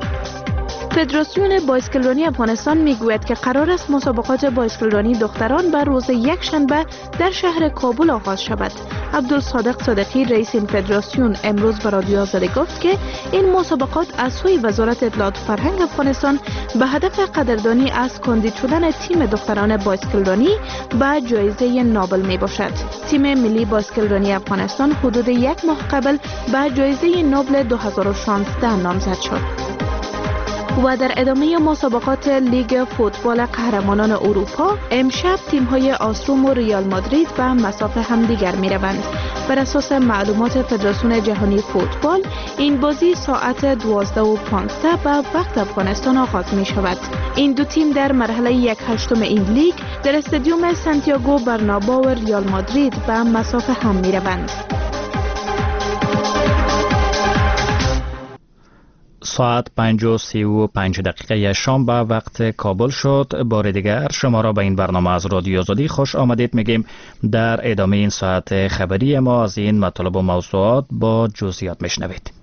فدراسیون بایسکلرانی افغانستان میگوید که قرار است مسابقات بایسکلرانی دختران بر روز یکشنبه در شهر کابل آغاز شود. عبدالصادق صادقی رئیس این فدراسیون امروز به رادیو آزادی گفت که این مسابقات از سوی وزارت اطلاعات و فرهنگ افغانستان به هدف قدردانی از کاندید شدن تیم دختران بایسکلرانی به جایزه نوبل می باشد. تیم ملی بایسکلرانی افغانستان حدود یک ماه قبل به جایزه نوبل 2016 نامزد شد. و در ادامه مسابقات لیگ فوتبال قهرمانان اروپا امشب تیم‌های آستروم و ریال مادرید به مسافه همدیگر می‌روند. بر اساس معلومات فدراسیون جهانی فوتبال این بازی ساعت 12:15 به وقت افغانستان آغاز می‌شود. این دو تیم در مرحله 1/8 این لیگ در استادیوم سانتیاگو برنابئو و ریال مادرید به مسافه هم می‌روند. ساعت 5:35 شام به وقت کابل شد. بار دیگر شما را به این برنامه از رادیو آزادی خوش آمدید میگیم. در ادامه این ساعت خبری ما از این مطالب و موضوعات با جزئیات میشنوید.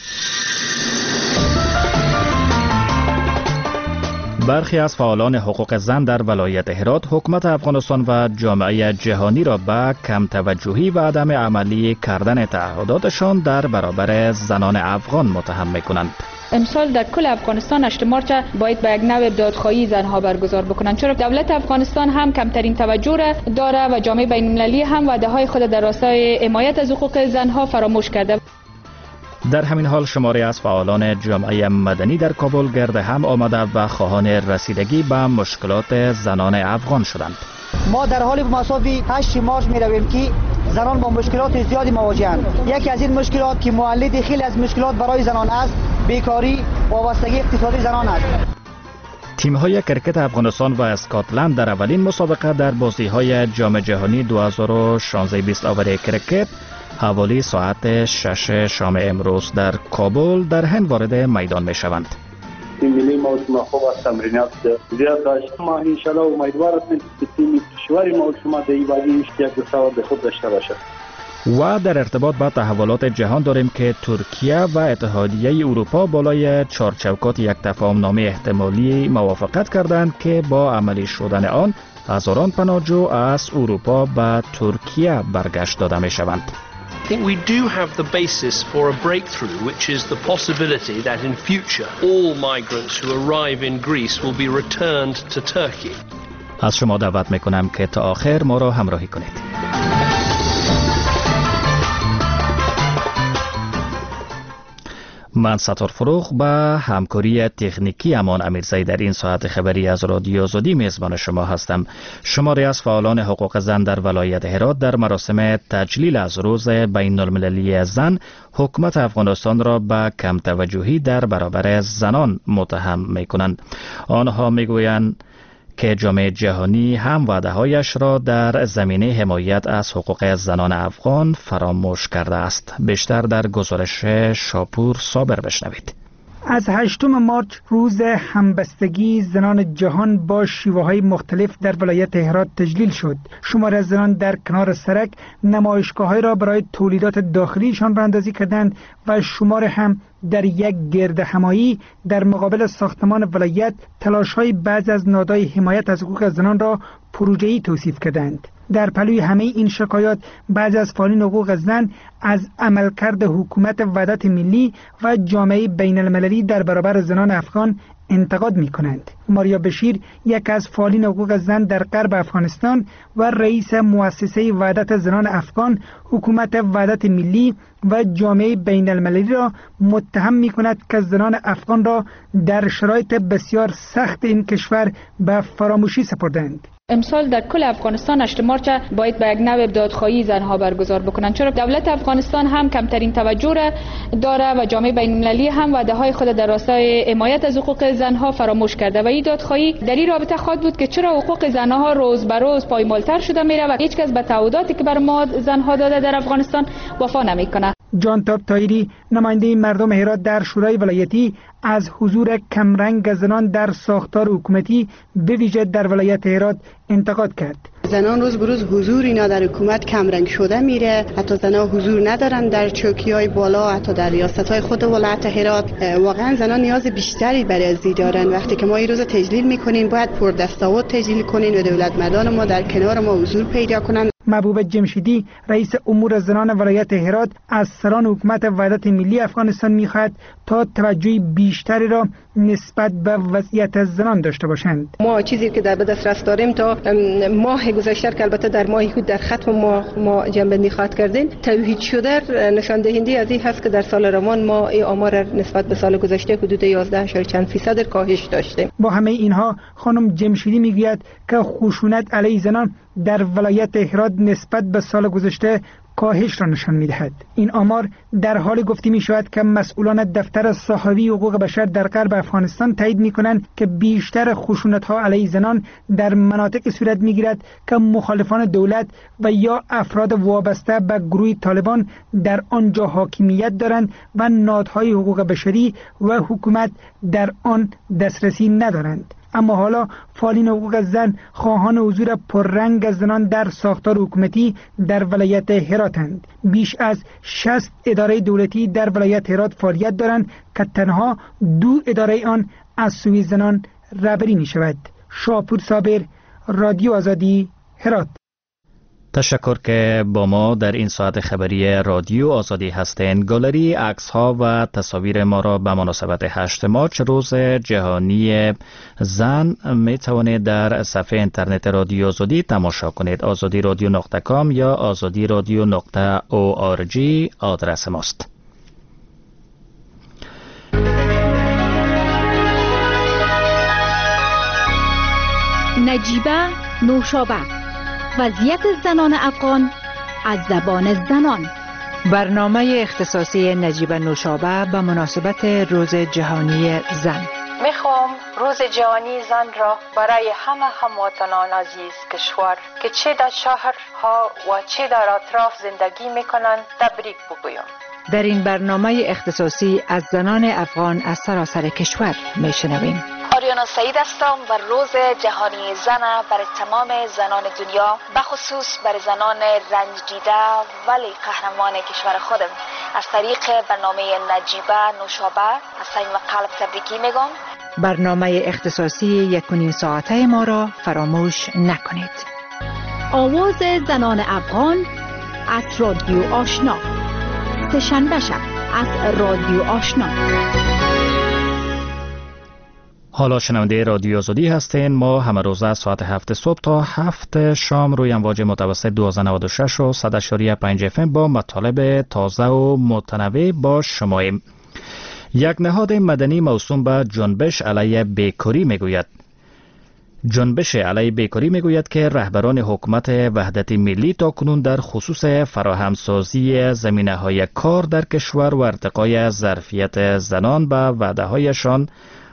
برخی از فعالان حقوق زن در ولایت هرات حکومت افغانستان و جامعه جهانی را به کم توجهی و عدم عملی کردن تعهداتشان در برابر زنان افغان متهم می‌کنند. امسال در کل افغانستان 8 مارچ باید به یک نوع دادخواهی زنها برگزار بکنند، چرا دولت افغانستان هم کمترین توجه را داره و جامعه بین‌المللی هم وعده‌های خود در راستای حمایت از حقوق زنها فراموش کرده. در همین حال شماری از فعالان جامعه مدنی در کابل گرد هم آمده و خواهان رسیدگی به مشکلات زنان افغان شدند. ما در حال مساوی 8 مارچ می رویم که زنان با مشکلات زیادی مواجهند. یکی از این مشکلات که مولد خیلی از مشکلات برای زنان است، بیکاری و وابستگی اقتصادی زنان است. تیم‌های کرکت افغانستان و اسکاتلند در اولین مسابقه در بازی‌های جام جهانی 2016 20 آور کرکت حوالی ساعت 6 شام امروز در کابل در هند وارد میدان میشوند. تیم ملی ما شما خوب از تمرینات زیاد داشت. ما ان شاء الله امیدوار هستیم که تیم کشوری ما شما در این بازی اشتیاق به سواد خود داشته باشد. و در ارتباط با تحولات جهان داریم که ترکیه و اتحادیه اروپا بالای چارچوکات یک تفاهم‌نامه احتمالی موافقت کردند که با عملی شدن آن هزاران پناهجو از اروپا به ترکیه برگشت داده میشوند. I think we do have the basis for a breakthrough, which is the possibility that in future all migrants who arrive in Greece will be returned to Turkey. از شما دعوت میکنم که تا آخر ما را همراهی کنید. من ستار فروغ به همکاری تکنیکی امان امیرزایی در این ساعت خبری از رادیو آزادی میزبان شما هستم. شماری از فعالان حقوق زن در ولایت هرات در مراسم تجلیل از روز بین المللی زن حکومت افغانستان را به کم توجهی در برابر زنان متهم میکنند. آنها میگویند که جامعه جهانی هم وعده‌هایش را در زمینه حمایت از حقوق زنان افغان فراموش کرده است. بیشتر در گزارش شاپور صابر بشنوید. از 8 مارچ روز همبستگی زنان جهان با شیوه‌های مختلف در ولایت هرات تجلیل شد. شمار از زنان در کنار سرک نمایشگاه‌های را برای تولیدات داخلیشان راه‌اندازی کردند و شمار هم در یک گرد همایی در مقابل ساختمان ولایت تلاش‌های بعضی از نهادهای حمایت از حقوق زنان را پروژه‌ای توصیف کردند. در پلوی همه این شکایات بعضی از فعالین حقوق زن از عملکرد حکومت وحدت ملی و جامعه بین المللی در برابر زنان افغان انتقاد می کنند. ماریا بشیر، یک از فعالین حقوق زن در غرب افغانستان و رئیس مؤسسه وحدت زنان افغان، حکومت وحدت ملی و جامعه بین المللی را متهم می کند که زنان افغان را در شرایط بسیار سخت این کشور به فراموشی سپردند. امسال در کل افغانستان 8 مارچ باید به یک نوع دادخواهی زنها برگزار بکنند، چرا دولت افغانستان هم کمترین توجه را داره و جامعه بین‌المللی هم وعده‌های خود در راستای حمایت از حقوق زنها فراموش کرده و این دادخواهی در این رابطه خواهد بود که چرا حقوق زنها روز به روز پایمالتر شده میره و هیچ کس به تعهداتی که بر ما زنها داده در افغانستان وفا نمیکنه. جان تاب تایری، نماینده مردم هرات در شورای ولایتی، از حضور کمرنگ زنان در ساختار حکومتی به ویژه در ولایت هرات انتقاد کرد. زنان روز به روز حضور اینا در حکومت کمرنگ شده میره، حتی زنان حضور ندارن در چوکی‌های بالا، حتی در ریاست‌های خود ولایت هرات. واقعا زنان نیاز بیشتری برای ازدواج دارن. وقتی که ما این روز تجلیل میکنیم باید پردستاورد تجلیل کنیم و دولت مردان ما در کنار ما حضور پیدا کنن. محبوب جمشیدی، رئیس امور زنان ولایت هرات، از سران حکومت وحدت ملی افغانستان می‌خواهد تا توجه بیشتری را نسبت به وضعیت زنان داشته باشند. ما چیزی که در دسترس داریم تا ماه گذشته که البته در ماه حود در ختم ما جنبندی خواهد کردیم، توحید شده نشان دهنده از این هست که در سال روان ما این آمار نسبت به سال گذشته حدود 11.4% کاهش داشتیم. با همه اینها خانم جمشیدی میگوید که خشونت علیه زنان در ولایت هرات نسبت به سال گذشته کاهش را نشان می‌دهد. این آمار در حال گفته می‌شود که مسئولان دفتر صحافی حقوق بشر در غرب افغانستان تایید می‌کنند که بیشتر خشونت‌ها علیه زنان در مناطق صورت می‌گیرد که مخالفان دولت و یا افراد وابسته به گروه طالبان در آنجا حاکمیت دارند و نهادهای حقوق بشری و حکومت در آن دسترسی ندارند. اما حالا فعالین حقوق زن خواهان حضور پررنگ از زنان در ساختار حکومتی در ولایت هراتند. بیش از 60 اداره دولتی در ولایت هرات فعالیت دارند که تنها 2 اداره آن از سوی زنان رهبری می شود. شاپور صابر، رادیو آزادی، هرات. تشکر که با ما در این ساعت خبری رادیو آزادی هستند. گالری عکس ها و تصاویر ما را به مناسبت 8 مارچ روز جهانی زن می توانید در صفحه اینترنت رادیو آزادی تماشا کنید. azadiradyo.com یا azadiradyo.org آدرس ماست. نجیبه نوشابه، وضعیت زنان افغان از زبان زنان. برنامه اختصاصی نجیبه نوشابه به مناسبت روز جهانی زن. میخوام روز جهانی زن را برای همه هموطنان عزیز کشور که چه در شهرها و چه در اطراف زندگی میکنند تبریک بگویم. در این برنامه اختصاصی از زنان افغان از سراسر کشور میشنویم. آریانا سعید هستم و روز جهانی زن برای تمام زنان دنیا بخصوص برای زنان رنج دیده ولی قهرمان کشور خودم از طریق برنامه نجیبه نوشابه از صمیم قلب تبریکی میگم. برنامه اختصاصی 1.5 ساعته ما را فراموش نکنید. آواز زنان افغان از رادیو آشنا، سه‌شنبه شب از رادیو آشنا. حالا شنونده رادیو آزادی هستین. ما همه روزه از ساعت 7 صبح تا 7 شام روی امواج متوسط 1296 و 100.5 FM با مطالب تازه و متنوع با شماییم. یک نهاد مدنی موسوم به جنبش علیه بیکاری میگوید جنبش علیه بیکاری میگوید که رهبران حکومت وحدت ملی تاکنون در خصوص فراهمسازی زمینه‌های کار در کشور و ارتقای ظرفیت زنان به وعده‌هایشان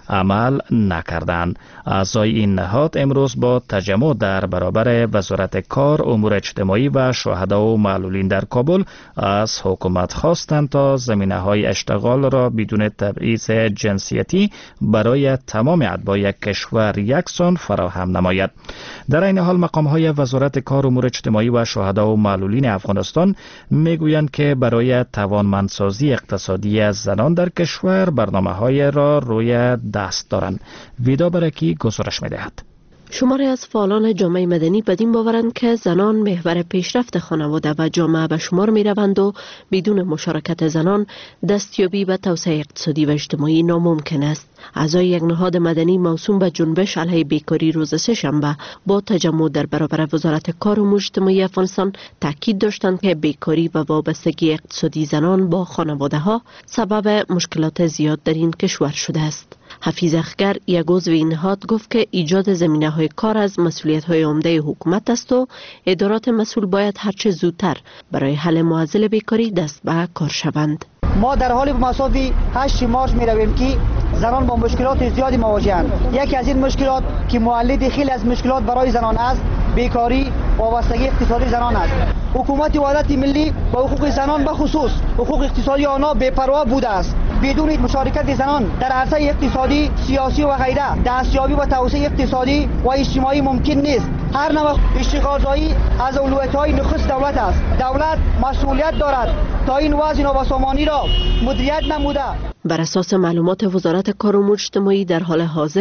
عمل نکردند. اعضای این نهاد امروز با تجمع در برابر وزارت کار، امور اجتماعی و شهدا و معلولین در کابل از حکومت خواستند تا زمینه‌های اشتغال را بدون تبعیض جنسیتی برای تمام اتباع کشور یکسان فراهم نماید. در این حال مقام‌های وزارت کار، امور اجتماعی و شهدا و معلولین افغانستان میگویند که برای توانمندسازی اقتصادی زنان در کشور برنامه‌های را روی دست دارند. ویدا برکی گزارش می‌دهد. شماری از فعالان جامعه مدنی بدین باورند که زنان محور پیشرفت خانواده و جامعه به شمار می روند و بدون مشارکت زنان دستیابی به توسعه اقتصادی و اجتماعی ناممکن است. اعضای یک نهاد مدنی موسوم به جنبش علیه بیکاری روز سه‌شنبه با تجمع در برابر وزارت کار و امور اجتماعی افغانستان تاکید داشتند که بیکاری و وابستگی اقتصادی زنان با خانواده ها سبب مشکلات زیاد در این کشور شده است. حفیظ اخگر، یک عضو این نهاد، گفت که ایجاد زمینه‌های کار از مسئولیت‌های عمده حکومت است و ادارات مسئول باید هرچه زودتر برای حل معضل بیکاری دست به کار شوند. ما در حال به مساوی 8 مارچ می رویم که زنان با مشکلات زیادی مواجهند. یکی از این مشکلات که مولد خیلی از مشکلات برای زنان است، بیکاری و وابستگی اقتصادی زنان است. حکومت وحدت ملی با حقوق زنان به خصوص حقوق اقتصادی آنها بی‌پروا بوده است. بدون مشارکت زنان در عرصه اقتصادی، سیاسی و غیره دستیابی به توسعه اقتصادی و اجتماعی ممکن نیست. هر نوع اشتغالزایی از اولویت‌های نخست دولت است. دولت مسئولیت دارد تا این وضع نابسامانی را مدیریت نموده. بر اساس معلومات وزارت کار و امور اجتماعی در حال حاضر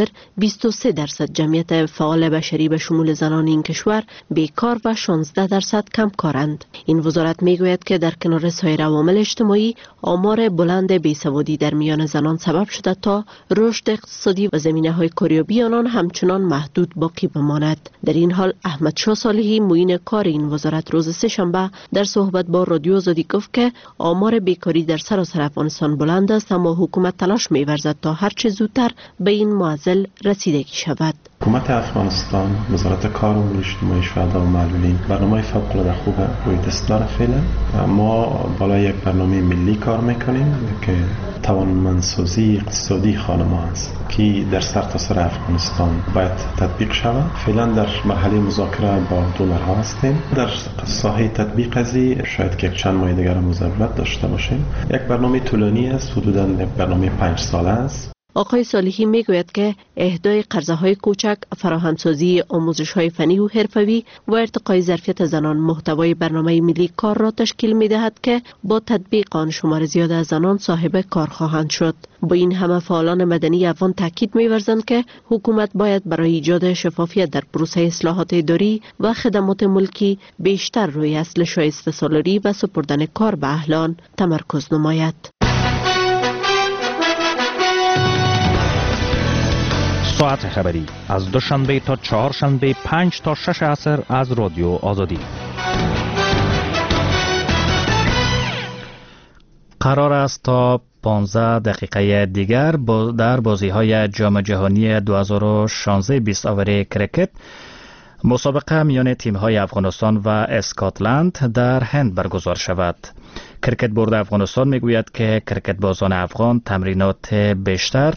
23% جمعیت فعال بشری به شمول زنان این کشور بیکار و 16% کمکارند. این وزارت میگوید که در کنار سایر عوامل اجتماعی آمار بلند بیسوادی در میان زنان سبب شده تا رشد اقتصادی و زمینه‌های کاریابی آنان همچنان محدود باقی بماند. در این حال احمد شاه صالحی معین کار این وزارت روز سه‌شنبه در صحبت با رادیو آزادی گفت که آمار بیکاری در سراسر افغانستان بلند است، اما حکومت تلاش می‌ورزد تا هر چه زودتر به این معضل رسیدگی شود. حکومت افغانستان، وزارت کار و امور اجتماعی شهدا و معلولین برنامه فوق‌العاده خوب روی دست داره. فعلا ما بالای یک برنامه ملی کار میکنیم که توانمندسازی اقتصادی خانم‌ها است که در سرتاسر افغانستان باید تطبیق شود. فعلا در مرحله مذاکره با دونرها هستیم. در ساحه تطبیق ازی شاید که چند ماه دیگر مزاولت داشته باشیم. یک برنامه طولانی است، حدوداً یک برنامه 5 ساله است. آقای صالحی میگوید که اهدای قرضه‌های کوچک، فراهمسازی آموزش‌های فنی و حرفوی و ارتقای ظرفیت زنان محتوای برنامه ملی کار را تشکیل می‌دهد که با تطبیق آن شمار زیاد از زنان صاحب کار خواهند شد. با این همه فعالان مدنی افغان تاکید می‌ورزند که حکومت باید برای ایجاد شفافیت در پروسه اصلاحات اداری و خدمات ملکی بیشتر روی اصل شایسته سالاری و سپردن کار به اهلان تمرکز نماید. ساعت خبری از دوشنبه تا چهارشنبه 5 تا 6 عصر از رادیو آزادی. قرار است تا 15 دقیقه دیگر در بازی‌های جام جهانی 2016 20 آوری کرکت مسابقه میان تیم‌های افغانستان و اسکاتلند در هند برگزار شود. کرکت بورد افغانستان میگوید که کرکت بازان افغان تمرینات بیشتر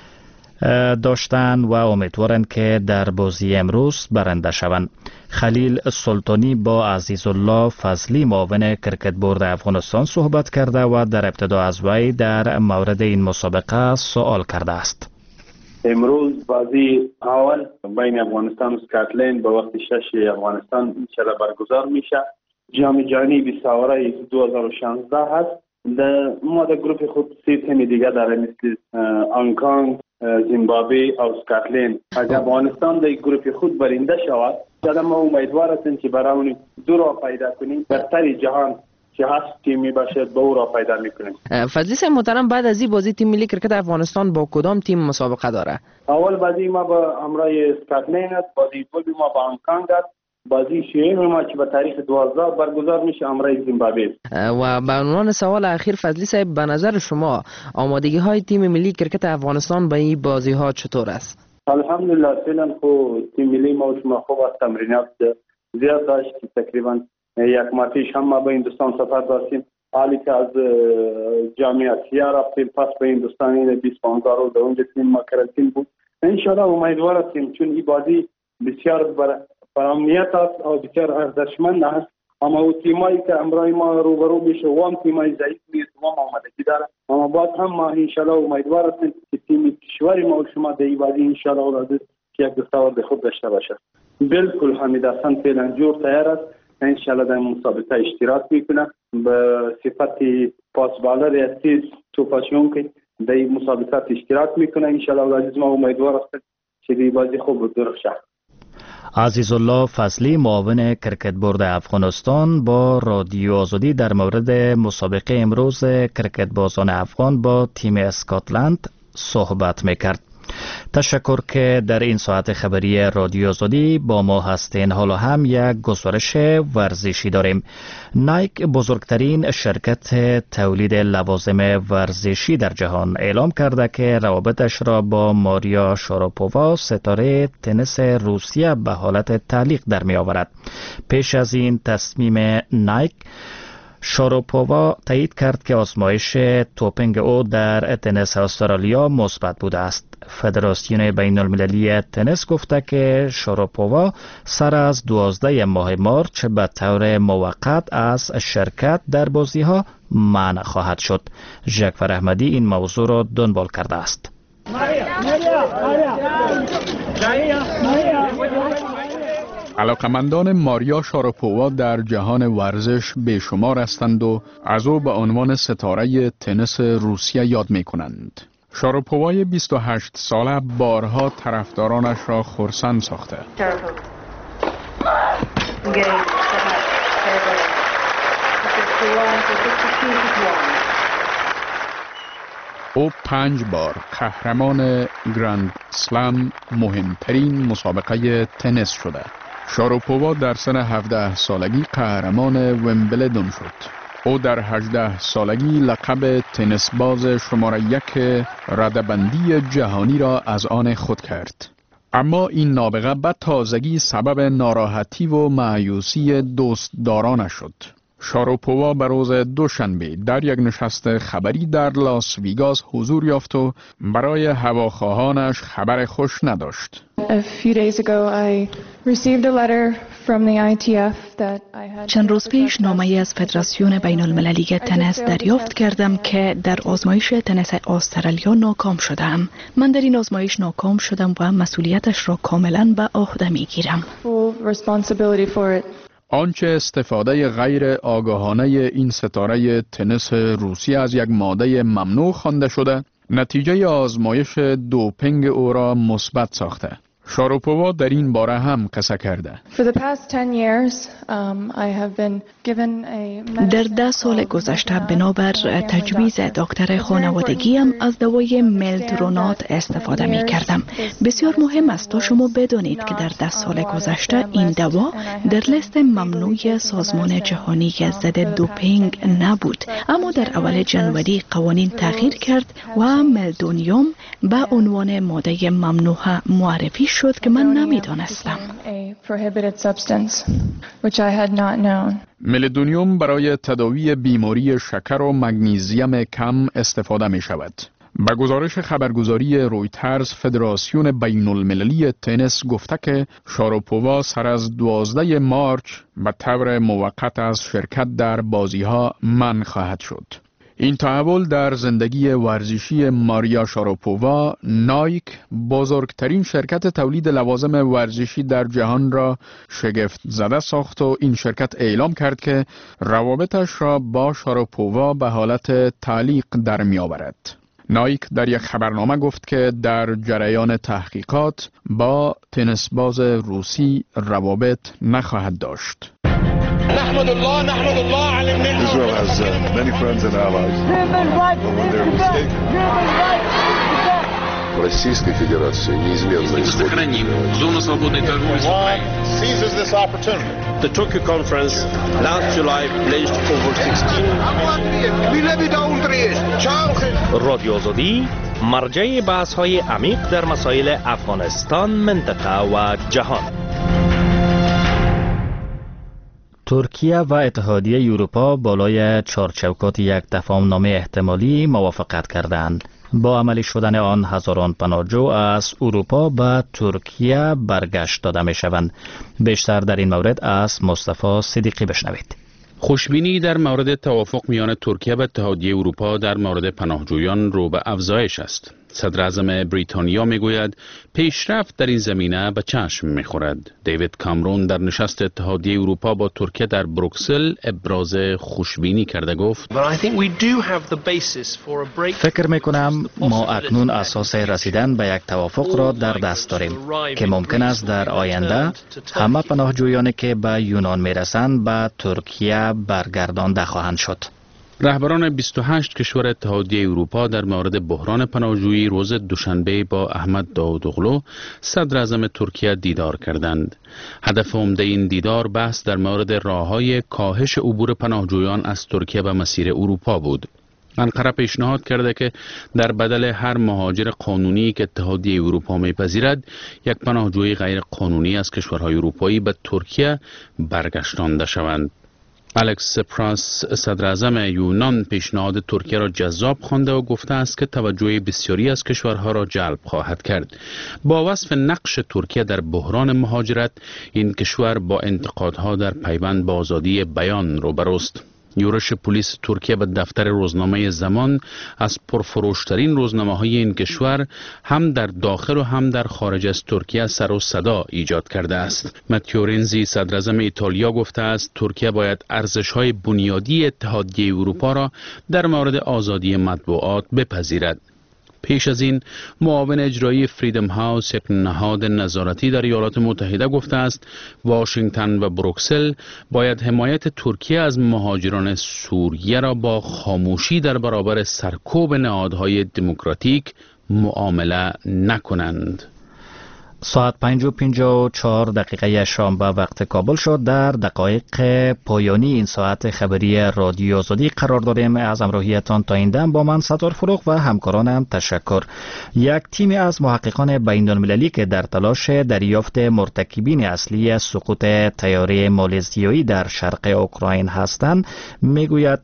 داشتند و امیدوارند که در بازی امروز برنده شوند. خلیل سلطانی با عزیزالله فضلی معاون کرکت بورد افغانستان صحبت کرده و در ابتدا از وی در مورد این مسابقه سوال کرده است. امروز بازی اول بین افغانستان و اسکاتلند به وقت 6 افغانستان انشالله برگزار میشه. جام جهانی 20 آوری 2016 هست. ما در گروه خود 3 تیم دیگه داریم مثل هنگ‌کنگ، زیمبابوه و اسکاتلند. اگر افغانستان در گروه خود برنده شود، شاید ما امیدوار هستیم که برای دو را پیدا کنیم در سر جهان که 8 تیمی باشد به او را پیدا میکنیم. فضلی صاحب محترم، بعد از این بازی تیم ملی کرکت افغانستان با کدام تیم مسابقه داره؟ اول بازی ما با همراه اسکاتلند است، بازی دوم ما با هنگ‌کنگ است، بازی شیمی ما که به تاریخ 12 برگزار میشه همراه زیمبابوه. و به عنوان سوال اخیر فضلی صاحب، به نظر شما آمادگی های تیم ملی کرکت افغانستان به این بازی ها چطور است؟ الحمدلله فعلا خو تیم ملی ما و شما خوب است، تمرینات زیاد داشت که تقریبا یک ماه پیش هم ما به هندوستان سفر داشتیم. حالی که از جامعه آسیا رفتیم، پس به هندوستان این 25 روز در اونجا تیم ما کرانتین بود. انشالله امیدوار هستیم چون این بازی بسیار برامنیت است و بسیار ارزشمند است. اما او تیمایی که امروز ما روبرو میشه و هم تیمای ضعیف نیست و هم آمادگی داره. اما باز هم ما انشالله امیدوار هستیم که تیم کشور ما و شما در این بازی انشالله اولاد که یک دستاورد خود داشته باشه. بالکل حمید حسن فعلا جور تیار است، انشالله در مسابقه اشتراک میکنه به صفت پاس بالر تیز توپاشون که در مسابقه اشتراک میکنه. انشالله اولاد ما امیدوار هستیم که این بازی خوب درخشه. عزیزالله فضلی معاون کرکت بورد افغانستان با رادیو آزادی در مورد مسابقه امروز کرکت بازان افغان با تیم اسکاتلند صحبت میکرد. تشکر که در این ساعت خبری رادیو آزادی با ما هستین. حالا هم یک گزارش ورزشی داریم. نایک بزرگترین شرکت تولید لوازم ورزشی در جهان اعلام کرده که روابطش را با ماریا شاراپووا ستاره تنیس روسیه به حالت تعلیق در می آورد. پیش از این تصمیم نایک، شاراپووا تایید کرد که آزمایش دوپینگ او در تنیس استرالیا مثبت بوده است. فدراسیون بین المللی تنیس گفته که شاراپووا سر از 12 ماه مارچ به طور موقت از شرکت در بازی ها منع خواهد شد. ژکفر احمدی این موضوع را دنبال کرده است. علاقمندان ماریا شاراپووا در جهان ورزش بیشمار هستند و از او به عنوان ستاره تنیس روسیه یاد می کنند. شاراپووای 28 ساله بارها طرفدارانش را خرسند ساخته. او 5 بار قهرمان گرند سلم، مهمترین مسابقه تنیس شده. شاراپووا در سن 17 سالگی قهرمان ومبلدون شد. او در 18 سالگی لقب تنیس باز شماره 1 رده‌بندی جهانی را از آن خود کرد. اما این نابغه به تازگی سبب ناراحتی و مایوسی دوستدارانش شد. شاروپووا به روز دوشنبه در یک نشست خبری در لاس ویگاس حضور یافت و برای هواخواهانش خبر خوش نداشت. چند روز پیش نامه از فدراسیون بین المللی تنیس دریافت کردم که در آزمایش تنیس استرالیا ناکام شدم. من در این آزمایش ناکام شدم و مسئولیتش را کاملا به عهده میگیرم. آنچه استفاده غیر آگاهانه این ستاره تنیس روسی از یک ماده ممنوع خوانده شده، نتیجه آزمایش دوپینگ او را مثبت ساخته. شاروپووا در این باره هم قصه کرده. در 10 سال گذشته بنابر تجویز دکتر خانوادگیم از دوای ملدرونات استفاده می کردم. بسیار مهم است تا شما بدانید که در 10 سال گذشته این دوا در لیست ممنوع سازمان جهانی ضد دوپینگ نبود، اما در اول جنوری قوانین تغییر کرد و ملدونیوم به عنوان ماده ممنوع معرفی شد که من نمیدانستم. ملدونیوم برای تداوی بیماری شکر و مگنیزیم کم استفاده می شود. به گزارش خبرگزاری رویترز، فدراسیون بین المللی تنیس گفته که شاروپووا سر از 12 مارچ به طور موقت از شرکت در بازی‌ها منع خواهد شد. این تحول در زندگی ورزشی ماریا شاروپووا، نایک بزرگترین شرکت تولید لوازم ورزشی در جهان را شگفت زده ساخت و این شرکت اعلام کرد که روابطش را با شاروپووا به حالت تعلیق در می آورد. نایک در یک خبرنامه گفت که در جریان تحقیقات با تنیسباز روسی روابط نخواهد داشت. نحمد الله على النعمة. Israel has many friends and allies. But when they're mistaken. Российской Федерации неизменно сохраним зону свободной торговли. Seizes this opportunity. The Tokyo conference last July pledged over 16. رادیو آزادی مرجع بحث‌های عمیق در مسائل افغانستان، منطقه و جهان. ترکیه و اتحادیه اروپا بالای چارچوکات یک تفاهم‌نامه احتمالی موافقت کردند. با عملی شدن آن هزاران پناهجو از اروپا به ترکیه برگشت داده می شوند. بیشتر در این مورد از مصطفی صدیقی بشنوید. خوشبینی در مورد توافق میان ترکیه و اتحادیه اروپا در مورد پناهجویان رو به افزایش است. صدر اعظم بریتانیا میگوید پیشرفت در این زمینه به چشم میخورد. دیوید کامرون در نشست اتحادیه اروپا با ترکیه در بروکسل ابراز خوشبینی کرده گفت فکر میکنم ما اکنون اساس رسیدن به یک توافق را در دست داریم که ممکن است در آینده همه پناهجویانی که به یونان میرسند به ترکیه برگردانده خواهند شد. رهبران 28 کشور اتحادیه اروپا در مورد بحران پناهجویی روز دوشنبه با احمد داوودوغلو صدر اعظم ترکیه دیدار کردند. هدف عمده این دیدار بحث در مورد راه‌های کاهش عبور پناهجویان از ترکیه به مسیر اروپا بود. انقره پیشنهاد کرده که در بدل هر مهاجر قانونی که اتحادیه اروپا میپذیرد، یک پناهجوی غیر قانونی از کشورهای اروپایی به ترکیه برگشتانده شوند. الکس سپراس صدر اعظم یونان پیشنهاد ترکیه را جذاب خوانده و گفته است که توجه بسیاری از کشورها را جلب خواهد کرد. با وصف نقش ترکیه در بحران مهاجرت، این کشور با انتقادها در پیوند با آزادی بیان روبروست. یورش پلیس ترکیه به دفتر روزنامه زمان از پرفروشترین روزنامه‌های این کشور هم در داخل و هم در خارج از ترکیه سر و صدا ایجاد کرده است. ماتیو رنزی صدر اعظم ایتالیا گفته است ترکیه باید ارزش‌های بنیادی اتحادیه اروپا را در مورد آزادی مطبوعات بپذیرد. پیش از این معاون اجرایی فریدم هاوس، یک نهاد نظارتی در ایالات متحده، گفته است واشنگتن و بروکسل باید حمایت ترکیه از مهاجران سوریه را با خاموشی در برابر سرکوب نهادهای دموکراتیک معامله نکنند. ساعت 5:54 دقیقه شام به وقت کابل شد. در دقایق پایانی این ساعت خبری رادیو آزادی قرار داریم. از همراهیتان تا این دم با من ستار فروغ و همکارانم تشکر. یک تیم از محققان بین المللی که در تلاش دریافت مرتکبین اصلی سقوط طیاره مالزیایی در شرق اوکراین هستند میگوید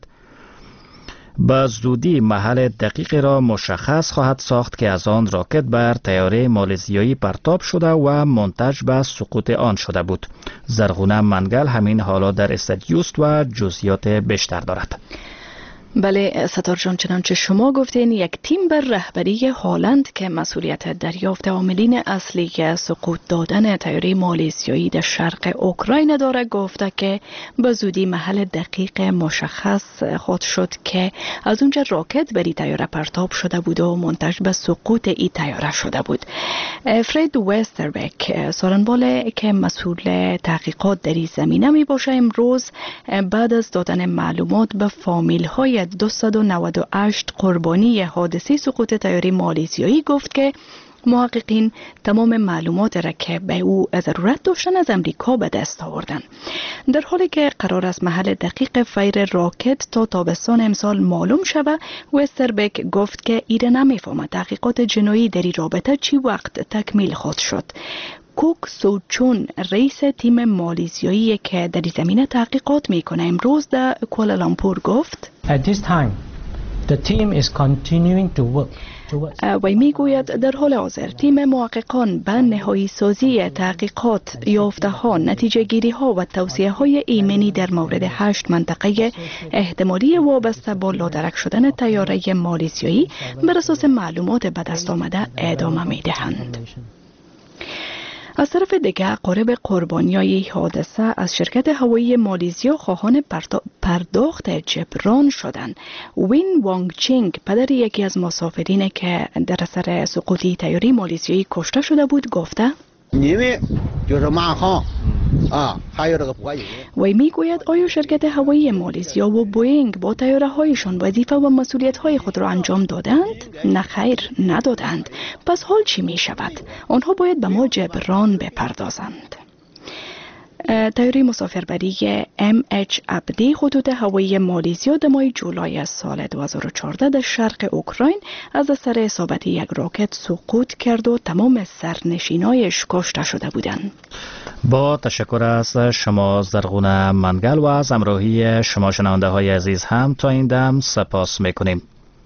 به زودی محل دقیق را مشخص خواهد ساخت که از آن راکت بر طیاره مالزیایی پرتاب شده و منتج به سقوط آن شده بود. زرغونه منگل همین حالا در استودیو است و جزئیات بیشتر دارد. بله ستار جان، چنانچه شما گفتین یک تیم بر رهبری هالند که مسئولیت دریافت عاملین اصلی سقوط دادن طیاره مالزیایی در شرق اوکراین داره گفته که به زودی محل دقیق مشخص خواهد شد که از اونجا راکت بر این طیاره پرتاب شده بود و منتج به سقوط این طیاره شده بود. فرید وستربک سارنبال که مسئول تحقیقات در این زمینه می باشه امروز بعد از دادن معلومات به فامیل های 298 قربانی حادثه سقوط طیاره مالزیایی گفت که محققین تمام معلومات را که به او ضرورت داشتن از امریکا به دست آوردن. در حالی که قرار است محل دقیق فیر راکت تا تابستان امسال معلوم شود، وستربک گفت که ایره نمیفهمد تحقیقات جنایی در این رابطه چی وقت تکمیل خواهد شد. کوک سوچون رئیس تیم مالزیایی که در زمینه تحقیقات میکنه امروز در کوالالامپور گفت At this time, the team is continuing to work. و میگوید در حال حاضر تیم محققان به نهایی سازی تحقیقات یافته ها، نتیجه گیری ها و توصیه های ایمنی در مورد 8 منطقه احتمالی وابسته با لادرک شدن طیاره مالزیایی بر اساس معلومات به دست آمده ادامه میدهند. از طرف دیگر قارب قربانیای حادثه از شرکت هوایی مالزیا خواهان پرداخت جبران شدند. وین وانگ چینگ پدر یکی از مسافرین که در اثر سقوطی طیاره مالزیایی کشته شده بود گفته وی میگوید آیا شرکت هوایی مالزیا و بوئینگ با طیاره هایشان وظیفه و مسئولیت های خود را انجام دادند؟ نه خیر، ندادند. پس حال چی می شود؟ آنها باید به ما جبران بپردازند. طیاره مسافربری MH عبدی خطوط هوایی مالزیا در ماه جولای سال 2014 در شرق اوکراین از اثر اصابت یک راکت سقوط کرد و تمام سرنشینایش کشته شده بودند. با تشکر از شما زرغونه منگل و از همراهی شما شنونده های عزیز هم تا این دم سپاس میکنیم.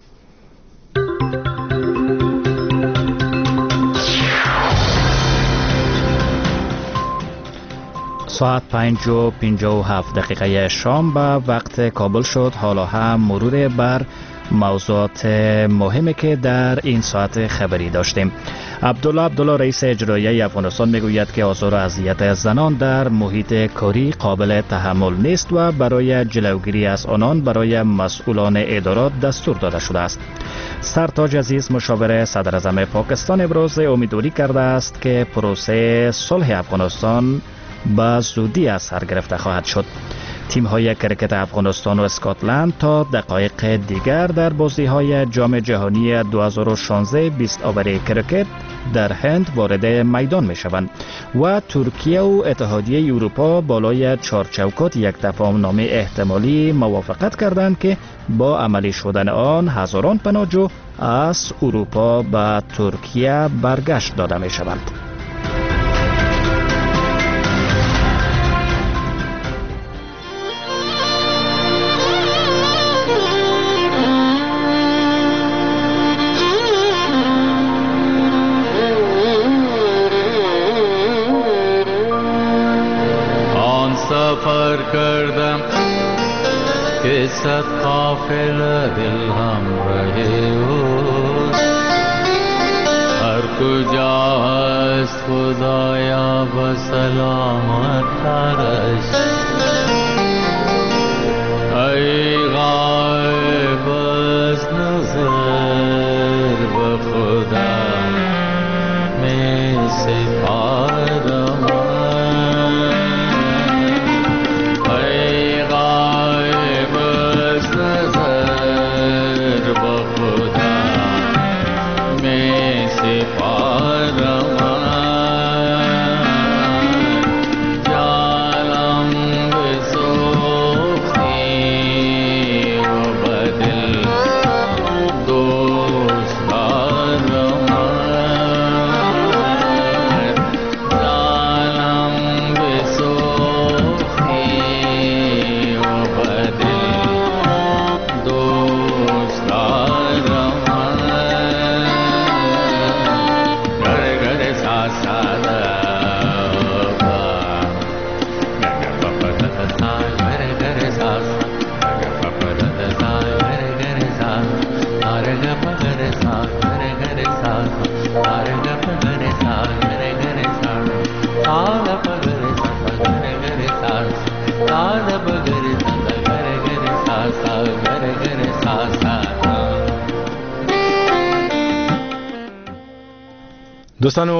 ساعت 5:57 دقیقه شام به وقت کابل شد. حالا هم مرور بر موضوعات مهمی که در این ساعت خبری داشتیم. عبدالله رئیس اجرایی افغانستان میگوید که آزار و اذیت زنان در محیط کاری قابل تحمل نیست و برای جلوگیری از آنان برای مسئولان ادارات دستور داده شده است. سرتاج عزیز مشاور صدر اعظم پاکستان ابراز امیدواری کرده است که پروسه صلح افغانستان به زودی از سر گرفته خواهد شد. تیم‌های کرکت افغانستان و اسکاتلند تا دقایق دیگر در بازی‌های جام جهانی 2016 20 آوری کرکت در هند وارد میدان می‌شوند و ترکیه و اتحادیه اروپا بالای چارچوکات یک تفاهم‌نامه احتمالی موافقت کردند که با عملی شدن آن هزاران پناهجو از اروپا به ترکیه برگشت داده می‌شوند. سفر کردم که صد قافله دل همراه اوست، هر کجا هست خدایا به سلامت ترش. ای غایب از نظر به خدا می سپارم، دوستان